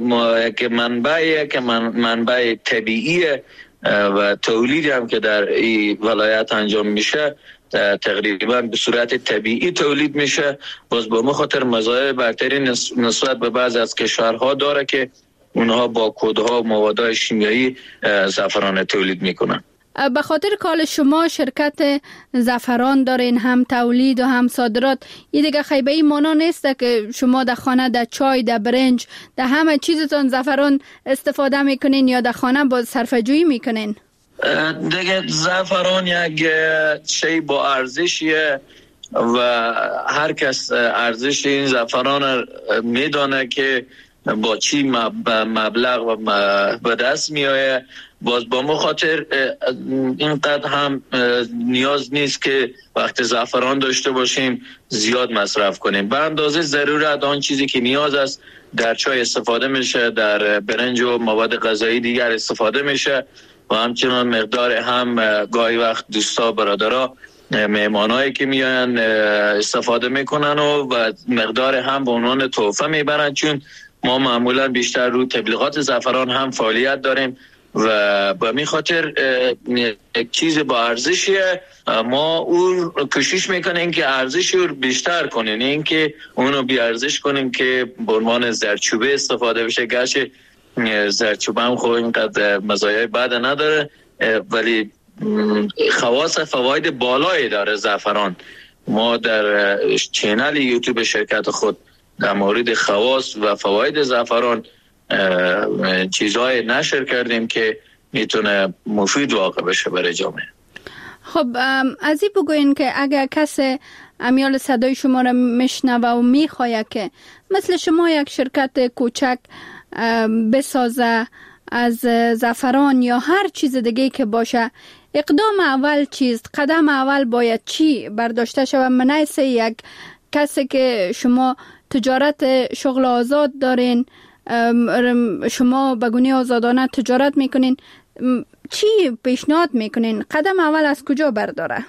منبع طبیعی و تولیدی هم که در این ولایت انجام میشه تقریبا به صورت طبیعی تولید میشه، باز به خاطر مزایای برتری نسبت به بعض از کشورها داره که اونها با کودها و مواد شیمیایی زعفران تولید میکنن. به خاطر کال شما شرکت زعفران دارین، هم تولید و هم صادرات، این دیگه خیبه ای مانا نیست که شما در خانه در چای در برنج در همه چیزتون زعفران استفاده میکنین یا در خانه با صرفه‌جویی میکنین؟ دیگه زعفران یک شی با ارزشیه و هر کس ارزش این زعفران میدانه که با چی مبلغ و به دست میآید. باز با مخاطر اینقدر هم نیاز نیست که وقت زعفران داشته باشیم زیاد مصرف کنیم، به اندازه ضرورت آن چیزی که نیاز است در چای استفاده میشه، در برنج و مواد غذایی دیگر استفاده میشه و همچنان مقدار هم گاهی وقت دوستا برادرها مهمانایی که میان استفاده میکنن و مقدار هم به عنوان تحفه میبرن، چون ما معمولا بیشتر رو تبلیغات زعفران هم فعالیت داریم و به می خاطر یک چیز با ارزشیه. ما اون کوشش میکنیم که ارزش رو بیشتر کنیم، این که اونو بی ارزش کنیم که به عنوان زردچوبه استفاده بشه. گرچه زردچوبه هم خب اینقدر مزایای بد نداره ولی خواص فواید بالایی داره زعفران. ما در چینل یوتیوب شرکت خود در مورد خواص و فواید زعفران چیزهای نشر کردیم که میتونه مفید واقع بشه برای جامعه. خب از این بگوین که اگر کسی امیال صدای شما را میشنوه و میخواه که مثل شما یک شرکت کوچک بسازه از زعفران یا هر چیز دیگه که باشه، اقدام اول چیست؟ قدم اول باید چی برداشته شود؟ منیس یک کسی که شما تجارت شغل آزاد دارین، شما بگونه آزادانه تجارت میکنین، چی پیشنهاد میکنین؟ قدم اول از کجا برداره؟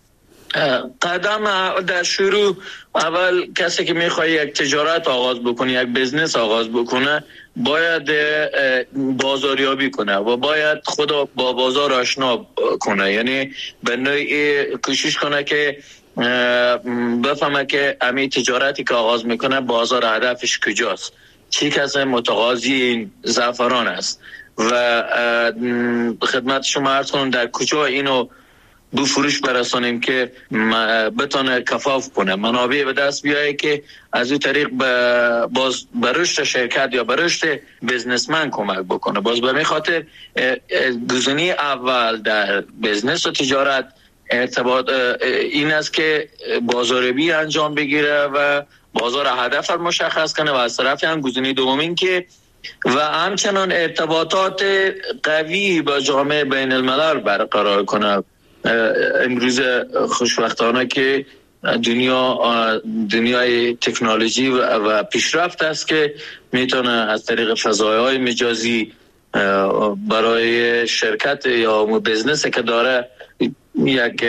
قدم در شروع اول کسی که میخواد یک تجارت آغاز بکنه، یک بزنس آغاز بکنه، باید بازاریابی کنه و باید خود با بازار آشنا کنه، یعنی به نوعی کوشش کنه که بفهمه که همین تجارتی که آغاز میکنه بازار هدفش کجاست، چی کسی متقاضی این زعفران است و خدمت شما عرض کنم در کجا اینو به فروش برسانیم که بتونه کفاف کنه، منابع به دست بیایه که از این طریق باز به رشد شرکت یا به رشد بزنسمن کمک بکنه. باز به این خاطر گزینه اول در بزنس و تجارت ارتباط این است که بازاریابی انجام بگیره و بازار هدف رو مشخص کنه و از طرف هم گزینه دوم این که و همچنان ارتباطات قوی با جامعه بین الملل برقرار کنه. امروز خوشبختانه که دنیای تکنولوژی و پیشرفت است که میتونه از طریق فضایهای مجازی برای شرکت یا بزنس که داره یک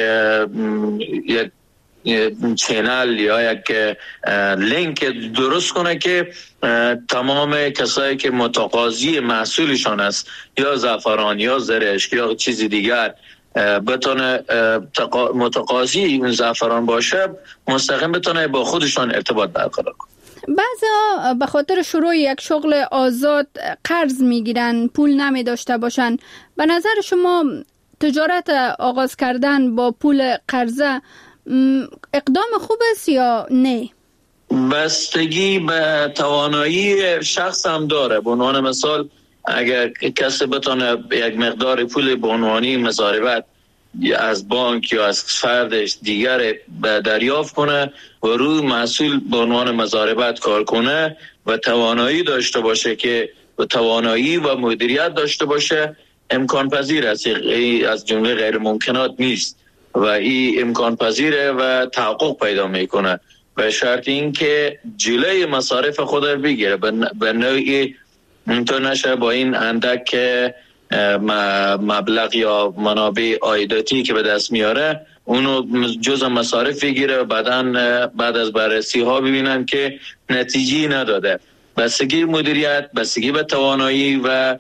چینل یا یک لینک درست کنه که تمام کسایی که متقاضی محصولشان است یا زعفران یا زرشک یا چیزی دیگر بتونه متقاضی اون زعفران باشه، مستقیم بتونه با خودشان ارتباط برقرار کنه. بعضا به خاطر شروع یک شغل آزاد قرض میگیرن، پول نمی داشته باشن. به نظر شما تجارت آغاز کردن با پول قرضه اقدام خوب است یا نه؟ بستگی به توانایی شخص هم داره. به عنوان مثال اگر کسی بتونه یک مقدار پول به عنوانی مضاربت از بانک یا از فردش دیگر دریافت کنه و روی محصول به عنوان مضاربت کار کنه و توانایی داشته باشه که توانایی و مدیریت داشته باشه، امکان پذیر است. از جمله غیر ممکنات نیست و این امکان پذیره و تحقق پیدا میکنه به شرط اینکه جلوی مصارف خود رو بگیره، به نوعی اینطور نشه با این اندک مبلغ یا منابع عایداتی که به دست میاره اونو جزء مصارف بگیره و بعد از بررسی ها ببینن که نتیجه نداده. بستگی مدیریت، بستگی به توانایی و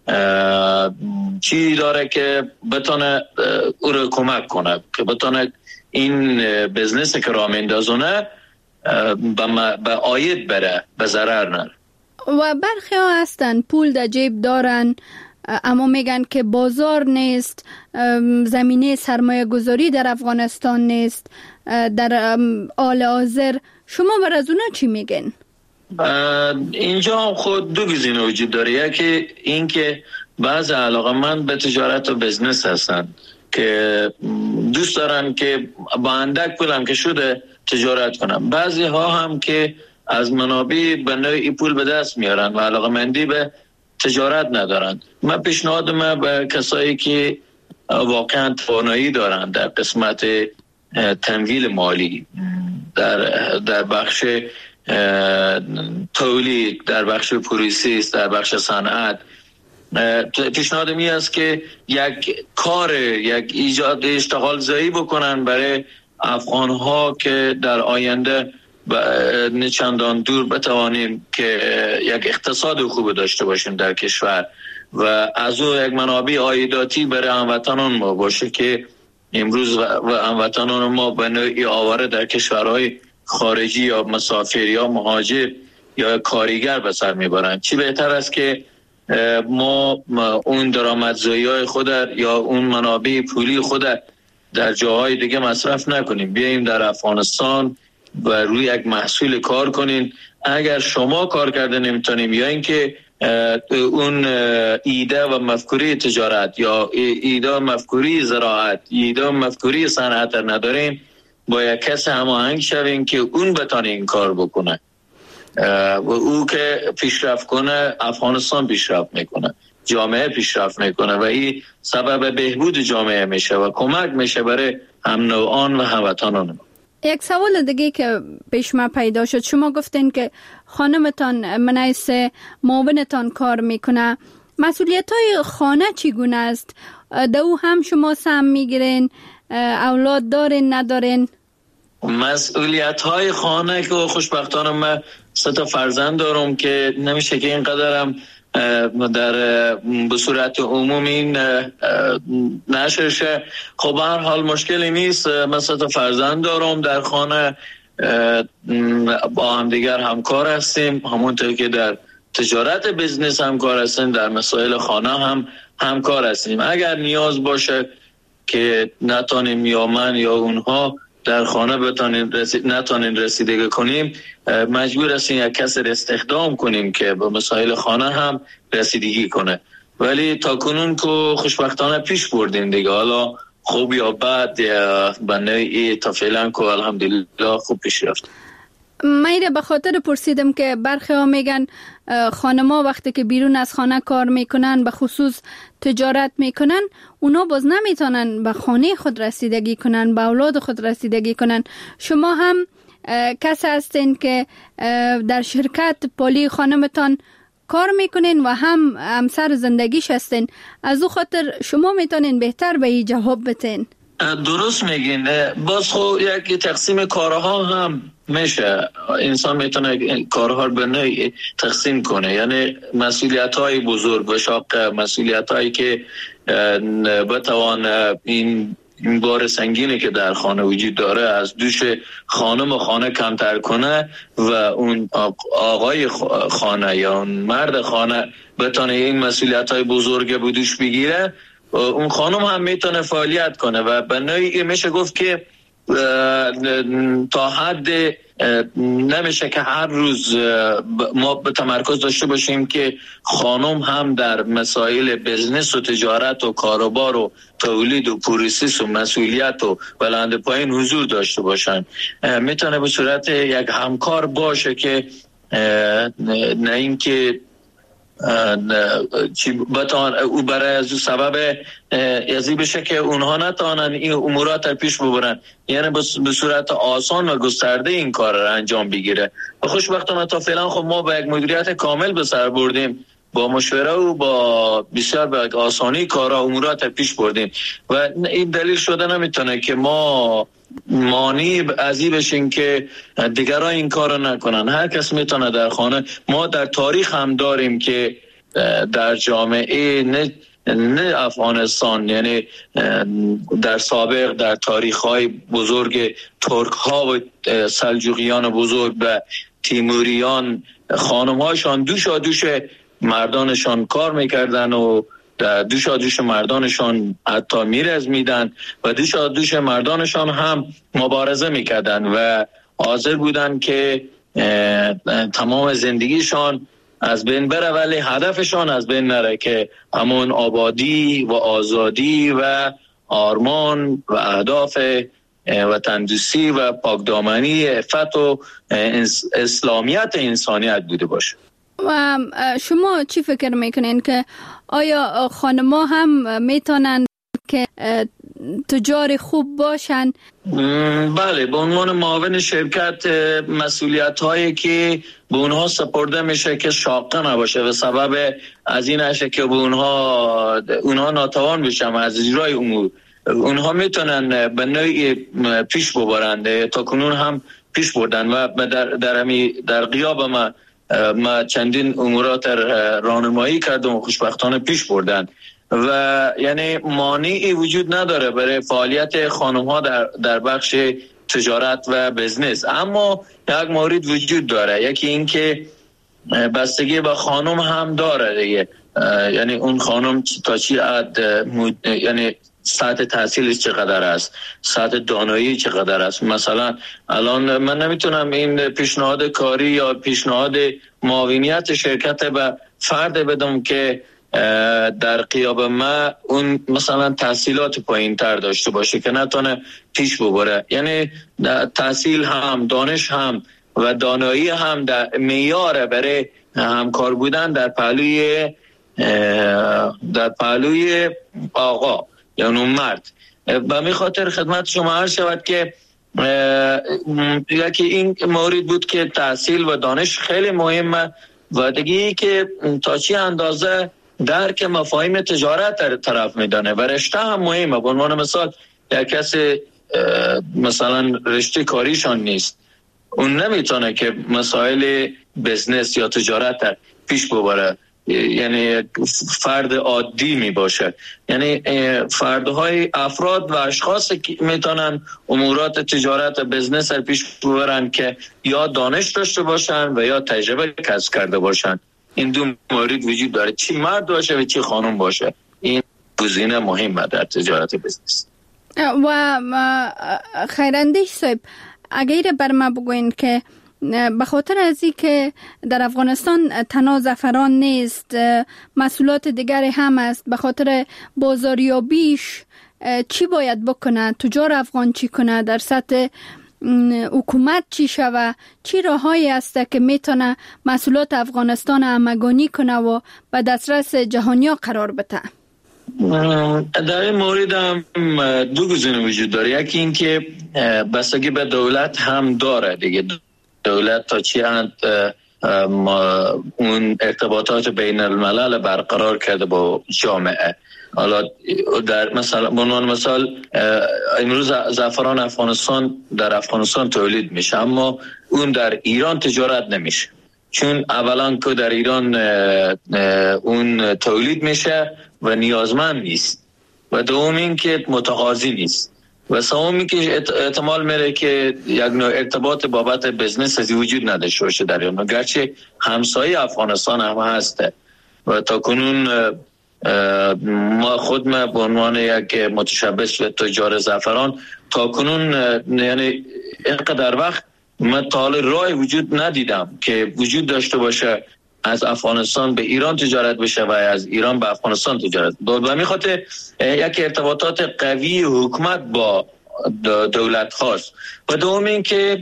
چی داره که بتونه او رو کمک کنه که بتونه این بزنس که راه میندازونه به عاید بره، به ضرر نره. و برخی ها هستن پول در جیب دارن اما میگن که بازار نیست، زمینه سرمایه گذاری در افغانستان نیست در حال حاضر. شما بر از اونا چی میگن؟ اینجا هم خود دو گزینه وجود داره. یکی این که بعض علاقه‌مند به تجارت و بزنس هستن که دوست دارن که با اندک پول هم که شده تجارت کنن. بعضی ها هم که از منابع به نوعی پول به دست میارن و علاقه‌مندی به تجارت ندارن. من پیشنهادم به کسایی که واقعا توانایی دارن در قسمت تمویل مالی، در بخش تولید، در بخش پروسس، در بخش صنعت، پیشنهادم این است که یک ایجاد اشتغال زایی بکنن برای افغان‌ها که در آینده نه چندان دور بتوانیم که یک اقتصاد خوب داشته باشیم در کشور و از او یک منابع عایداتی برای هموطنان ما باشه که امروز و هموطنان ما به نوعی آواره در کشورهای خارجی یا مسافر یا مهاجر یا کارگر به سر میبرند. چی بهتر است که ما اون درآمدزایی‌های خود یا اون منابع پولی خود در جاهای دیگه مصرف نکنیم، بیاییم در افغانستان و روی یک محصول کار کنین. اگر شما کار کرده نمیتونیم یا اینکه اون ایده و مفکوری تجارت یا ایده و مفکوری زراعت، ایده و مفکوری صنعت نداریم، با یک کس هماهنگ شویم که اون بتونه این کار بکنه و او که پیشرفت کنه افغانستان پیشرفت میکنه، جامعه پیشرفت میکنه و این سبب بهبود جامعه میشه و کمک میشه برای هم نوعان و هموطنان. یک سوال دیگه که پیش ما پیدا شد، شما گفتین که خانمتان منیس معاونتان کار میکنه، مسئولیت های خانه چگونه است؟ دو هم شما سهم میگیرین؟ اولاد دارین ندارین؟ مسئولیت های خانه که خوشبختانه من 3 فرزند دارم که نمیشه که اینقدرم به صورت عمومی نشر شه. خب هر حال مشکلی نیست. من 3 فرزند دارم در خانه، با هم دیگر همکار هستیم، همونطور که در تجارت بزنس همکار هستیم، در مسائل خانه هم همکار هستیم. اگر نیاز باشه که نتانیم یا من یا اونها در خانه نتانیم رسیدگی کنیم، مجبور هستیم یک کس را استخدام کنیم که به مسائل خانه هم رسیدگی کنه. ولی تا کنون که خوشبختانه پیش بردیم دیگه، حالا خوب یا بد یا بنای تا فعلا که الحمدلله خوب پیش رفت. من به خاطر پرسیدم که برخی ها میگن خانما وقتی که بیرون از خانه کار میکنن، به خصوص تجارت میکنن، اونا باز نمیتونن به خانه خود رسیدگی کنن، به اولاد خود رسیدگی کنن. شما هم کسی هستین که در شرکت پولی خانمتان کار میکنین و هم همسر زندگیش هستین، از او خاطر شما میتونین بهتر به این جواب بتین. درست میگین. باز خب یک تقسیم کارها هم میشه، انسان میتونه کارها به نوعی تقسیم کنه، یعنی مسئولیت های بزرگ و شاق، مسئولیت هایی که بتوان این بار سنگینی که در خانه وجود داره از دوش خانم و خانه کمتر کنه و اون آقای خانه یا اون مرد خانه بتونه این مسئولیت های بزرگ به دوش بگیره، اون خانم هم میتونه فعالیت کنه و به نوعی میشه گفت که تا حد نمیشه که هر روز ما به تمرکز داشته باشیم که خانم هم در مسائل بزنس و تجارت و کاروبار و تولید و پروسس و مسئولیت و بلند پایین حضور داشته باشن. میتونه به صورت یک همکار باشه که نه اینکه او برای از سبب یزی بشه که اونها نتوانن این امورات پیش ببرن، یعنی به صورت آسان و گسترده این کار را انجام بگیره. و خوشبختانه تا فعلا خب ما با یک مدیریت کامل به سر بردیم، با مشوره و با بسیار به آسانی کارا امورات پیش بردیم و این دلیل شده نمیتونه که ما مانی ازی بشین که دیگران این کارو نکنن. هر کس میتونه در خانه. ما در تاریخ هم داریم که در جامعه نه افغانستان، یعنی در سابق در تاریخ‌های بزرگ ترک‌ها و سلجوقیان بزرگ و تیموریان، خانم‌هاشان دوش مردانشان کار میکردن و دوش مردانشان حتی میرزمیدن و دوش مردانشان هم مبارزه میکردن و حاضر بودن که تمام زندگیشان از بین بره، ولی هدفشان از بین نره که همون آبادی و آزادی و آرمان و اهداف وطندوستی و پاکدامنی عفت و اسلامیت انسانیت بوده باشه. و شما چی فکر میکنین که آیا خانم‌ها هم میتونن که تجار خوب باشن؟ بله، به عنوان معاون شرکت مسئولیت هایی که به اونها سپرده میشه که شاقه نباشه و سبب از این نشه که به اونها ناتوان بشن از اجرای امور. اونها میتونن به نوعی پیش ببرند، تا کنون هم پیش بردن و در غیاب ما چندین امورات راهنمایی کردم و خوشبختانه پیش بردن و یعنی مانعی وجود نداره برای فعالیت خانم ها در بخش تجارت و بزنس. اما یک مورد وجود داره، یکی این که بستگی به خانم هم داره دیگه، یعنی اون خانم تا چی یعنی سطح تحصیلش چقدر است، سطح دانایی چقدر است. مثلا الان من نمیتونم این پیشنهاد کاری یا پیشنهاد معاونیت شرکت به فرد بدم که در قیاب ما اون مثلا تحصیلات پایین تر داشته باشه که نتونه پیش ببره. یعنی تحصیل هم، دانش هم و دانایی هم در معیار برای همکار بودن در پهلوی آقا یعنی مرد. به می خاطر خدمت شما عرض شود که یکی این مورد بود که تحصیل و دانش خیلی مهمه و دیگه که تا چی اندازه درک مفاهیم تجارت طرف میدانه و رشته هم مهمه. به عنوان مثال یک کسی مثلا رشته کاریشان نیست، اون نمیتونه که مسائل بزنس یا تجارت پیش ببره، یعنی فرد عادی می باشه. یعنی فردهای افراد و اشخاص که میتونن امورات تجارت و بزنس پیش ببرن که یا دانش داشته باشن و یا تجربه کسب کرده باشن. این دو مورد وجود داره، چی مرد باشه و چی خانم باشه. این گزینه مهمه در تجارت بزنس. و خیراندیش صاحب، اگر بر ما بگوین که به خاطر از این که در افغانستان تنها زعفران نیست، محصولات دیگری هم است، به خاطر بازاریابیش چی باید بکنه؟ تجار افغان چی کنه؟ در سطح حکومت چی شوه؟ چی راههایی است که میتونه محصولات افغانستان همگانی کنه و به دسترس جهانیا قرار بده؟ در این مورد هم دو گزینه وجود داره. یکی این که بستگی به دولت هم داره دیگه. دولت تا چی اون ارتباطات بین الملل برقرار کرده با جامعه. حالا در مثال امروز زعفران افغانستان در افغانستان تولید میشه، اما اون در ایران تجارت نمیشه، چون اولا که در ایران اون تولید میشه و نیازمند نیست و دوم این که متقاضی نیست و سومی که احتمال میره که یک نوع ارتباط بابت بزنس از وجود نداشته باشه در ایران، گرچه همسایه افغانستان هم هسته و تا کنون ما خود به عنوان یک متشبث و تجار زعفران تا کنون یعنی اینقدر وقت من تا حال راه وجود ندیدم که وجود داشته باشه از افغانستان به ایران تجارت بشه و از ایران به افغانستان تجارت. به همین خاطر یک ارتباطات قوی حکومت با دولت هاست و دوم این که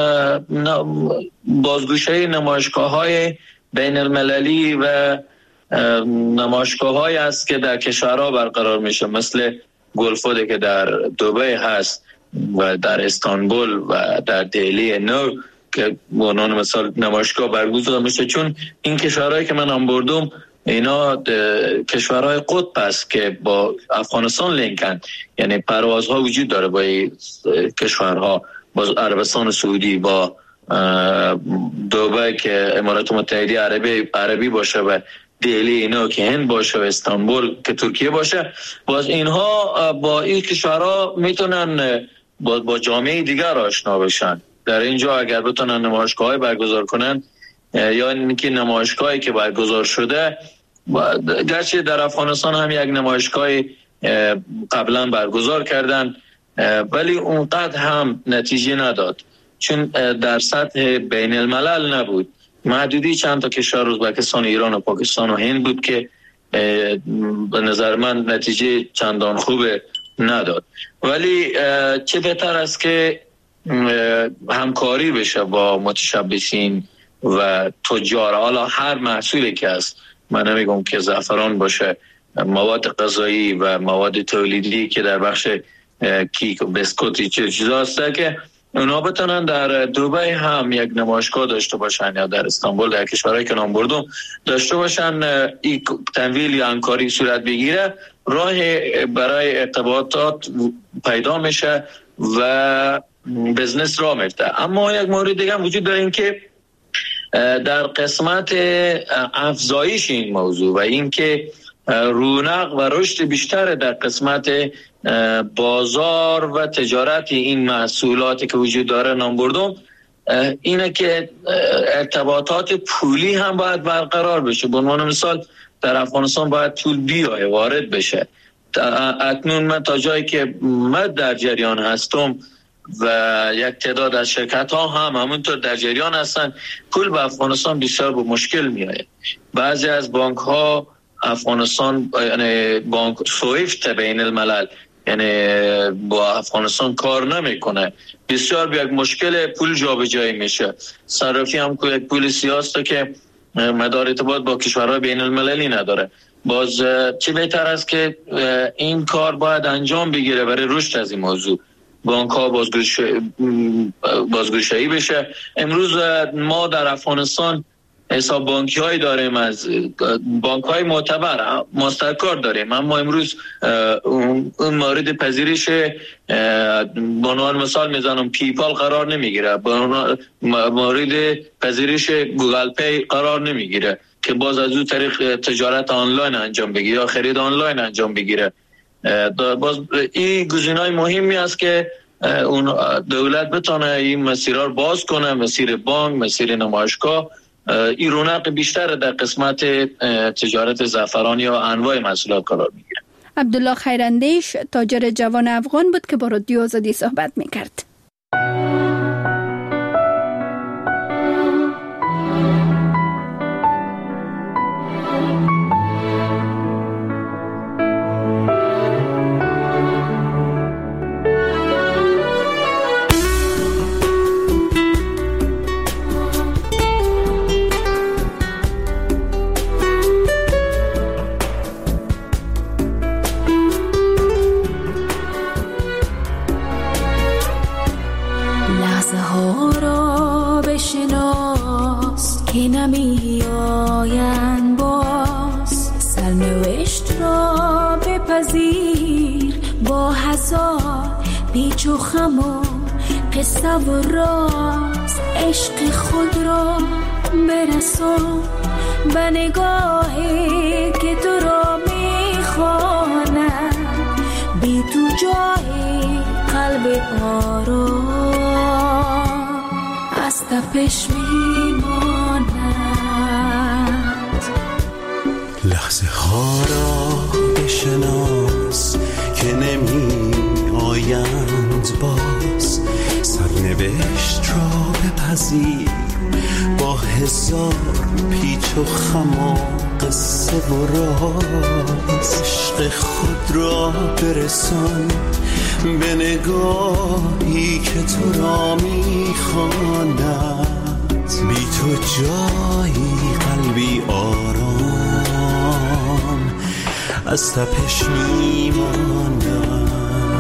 بازگوشی نمایشگاه های بین المللی و نمایشگاه های است که در کشورها برقرار میشه، مثل گلفود که در دبی هست و در استانبول و در دهلی نو که به عنوان مثال نمایشگاه برگزار میشه. چون این کشورهایی که من هم بردم اینا کشورهای قطب است که با افغانستان لینکن، یعنی پروازها وجود داره با کشورها، با عربستان سعودی، با دبی که امارات متحده عربی باشه و دهلی اینا که هند باشه و استانبول که ترکیه باشه. باز اینها با این کشورها میتونن با جامعه دیگر آشنا بشن. در اینجا اگر بتونن نمایشگاه‌های برگزار کنن یا اینکه نمایشگاهی که برگزار شده، گرچه در افغانستان هم یک نمایشگاهی قبلا برگزار کردن ولی اونقدر هم نتیجه نداد، چون در سطح بین الملل نبود. محدودی چند تا کشور، ازبکستان، ایران و پاکستان و هند بود که به نظر من نتیجه چندان خوب نداد. ولی چه بهتر است که همکاری بشه با متشبثین و تجار، حالا هر محصولی که است، من نمیگم که زعفران باشه، مواد غذایی و مواد تولیدی که در بخش کیک و بسکوت چیزا هست که اونا بتونن در دبی هم یک نمایشگاه داشته باشن یا در استانبول، در کشورهایی که نام بردم داشته باشن، این تمویل یا همکاری صورت بگیره، راه برای ارتباطات پیدا میشه و بزنس را میفته. اما یک مورد دیگه هم وجود داره، این که در قسمت افزایش این موضوع و این که رونق و رشد بیشتر در قسمت بازار و تجارت این محصولاتی که وجود داره نام بردم، اینه که ارتباطات پولی هم باید برقرار بشه. به عنوان مثال در افغانستان باید پول بیای وارد بشه. اکنون من تا جایی که من در جریان هستم و یک تعداد از شرکت ها هم همونطور در جریان هستن، پول به افغانستان بسیار به مشکل میاد. بعضی از بانک ها افغانستان، یعنی بانک سویفت بین الملل، یعنی با افغانستان کار نمیکنه، بسیار به یک مشکل پول جابجایی میشه. صرافی هم که یک پول سیاسته که مدار ارتباط با کشورهای بین المللی نداره. باز چه بهتر است که این کار باید انجام بگیره برای رشد از این موضوع. بانک ها بازگشایی بشه. امروز ما در افغانستان حساب بانکی هایی داریم، از بانک های معتبر، ماسترکارد داریم، اما امروز اون مورد پذیرش به عنوان مثال میزنم پیپال قرار نمیگیره، مورد پذیرش گوگل پی قرار نمیگیره که باز از اون طریق تجارت آنلاین انجام بگیره یا خرید آنلاین انجام بگیره. باز این گزینه‌های مهمی است که اون دولت بتونه این مسیرها رو باز کنه، مسیر بانک، مسیر نمایشگاه. این رونق بیشتر در قسمت تجارت زعفران یا انواع محصولات قرار میگیره. عبدالله خیراندیش تاجر جوان افغان بود که با رادیو آزادی صحبت میکرد. نمی آیند باز، سرنوشت را بپذیر با هزار پیچ و خم و قصه و راز. عشق خود را برسان به نگاهی که تو را میخواند، بی تو جای قلب آرام از تپش میماند. لحظه ها را بپذیر با هزار پیچ و خم و قصه و راز. عشق خود را برسان به نگاهی که تو را میخواند، بی تو جایی قلبی آرام از تپش میماند.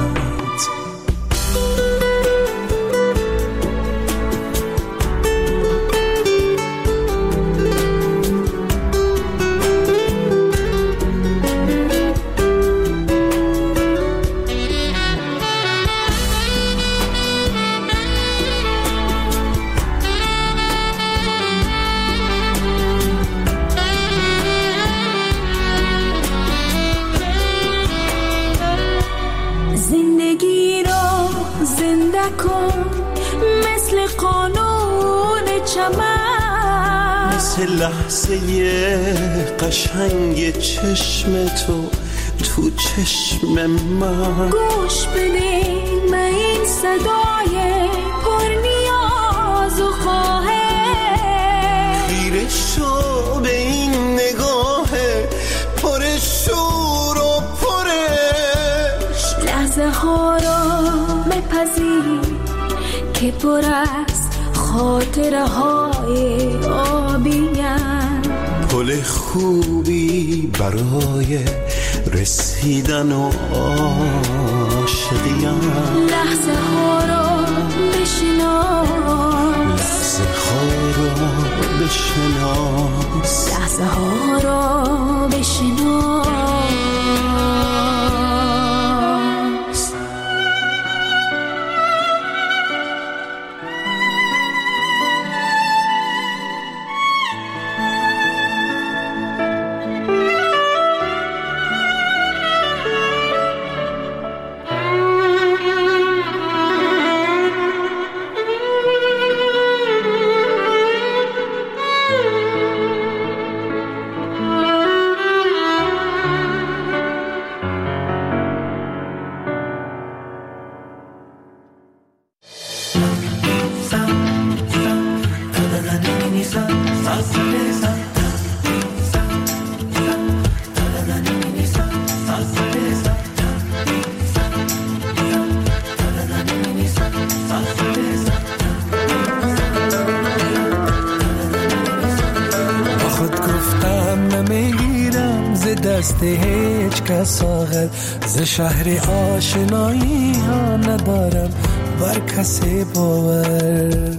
لحظه قشنگ چشم تو چشم من، گوش بده من این صدای پر نیاز و خواهش، خیره شو به این نگاه پر شور و پرش. لحظه ها را بپذیر که پر از خاطره های آبیم، پل خوبی برای رسیدن و عاشقیم. لحظه ها را بشناس، لحظه ها را بشناس، لحظه ها را بشناس. دست هیچ کس آغل ز شهر آشنایی ها ندارم بر کسی باور.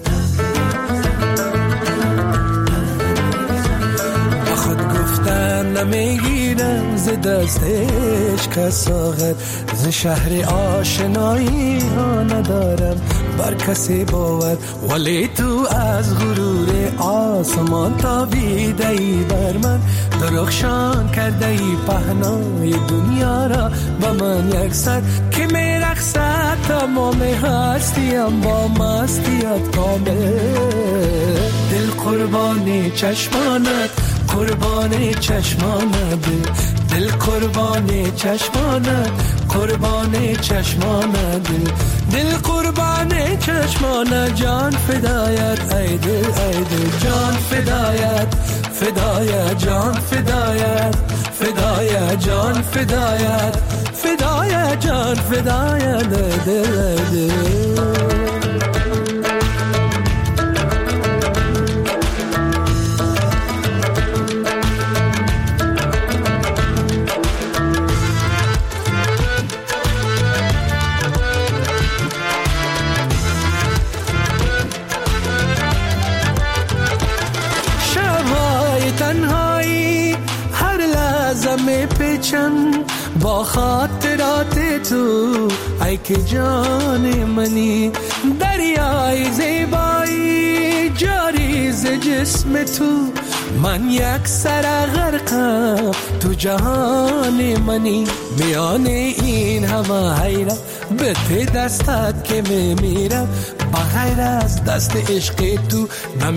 با خود گفتن نمیگیرم ز دست هیچ کس آغل ز شهر آشنایی ها ندارم بر کسی باور. ولی تو از غرور آسمان تابیده ای بر من، درخشان کرده ای پهنای دنیا را با من یکسر، که میرقصد تمام هستیم با مستیت کامل. دل قربان چشمانت، قربان چشمانت، دل قربان چشمانت، قربان چشمانت، دل قربان چشمانت. جان فدایت ای دل ای دل، جان فدایت فدایت، جان فدایت فدایت، جان فدایت فدایت، جان فدایت دل دل. با خاطرات تو ای که جان منی، دریای زیبایی جاری ز جسم تو، من یک سر غرقم تو جهان منی. میان این همه حیرت به ته دستت که میمیرم، بغیر از دست عشق تو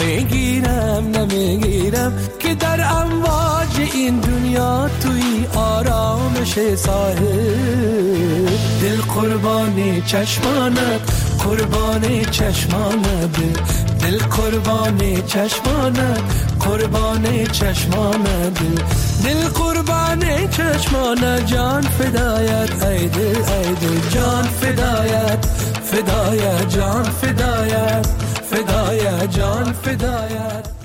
نمیگیرم که در امواج این دنیا توی آرامش ساحل. دل قربان چشمانت، قربان چشمانت، دل قربان چشمانت، قربان چشمانت، دل قربان چشمانت، جان فدایت ای دل ای دل، جان فدایت فدایت، جان فدایت فدایت، جان فدایت.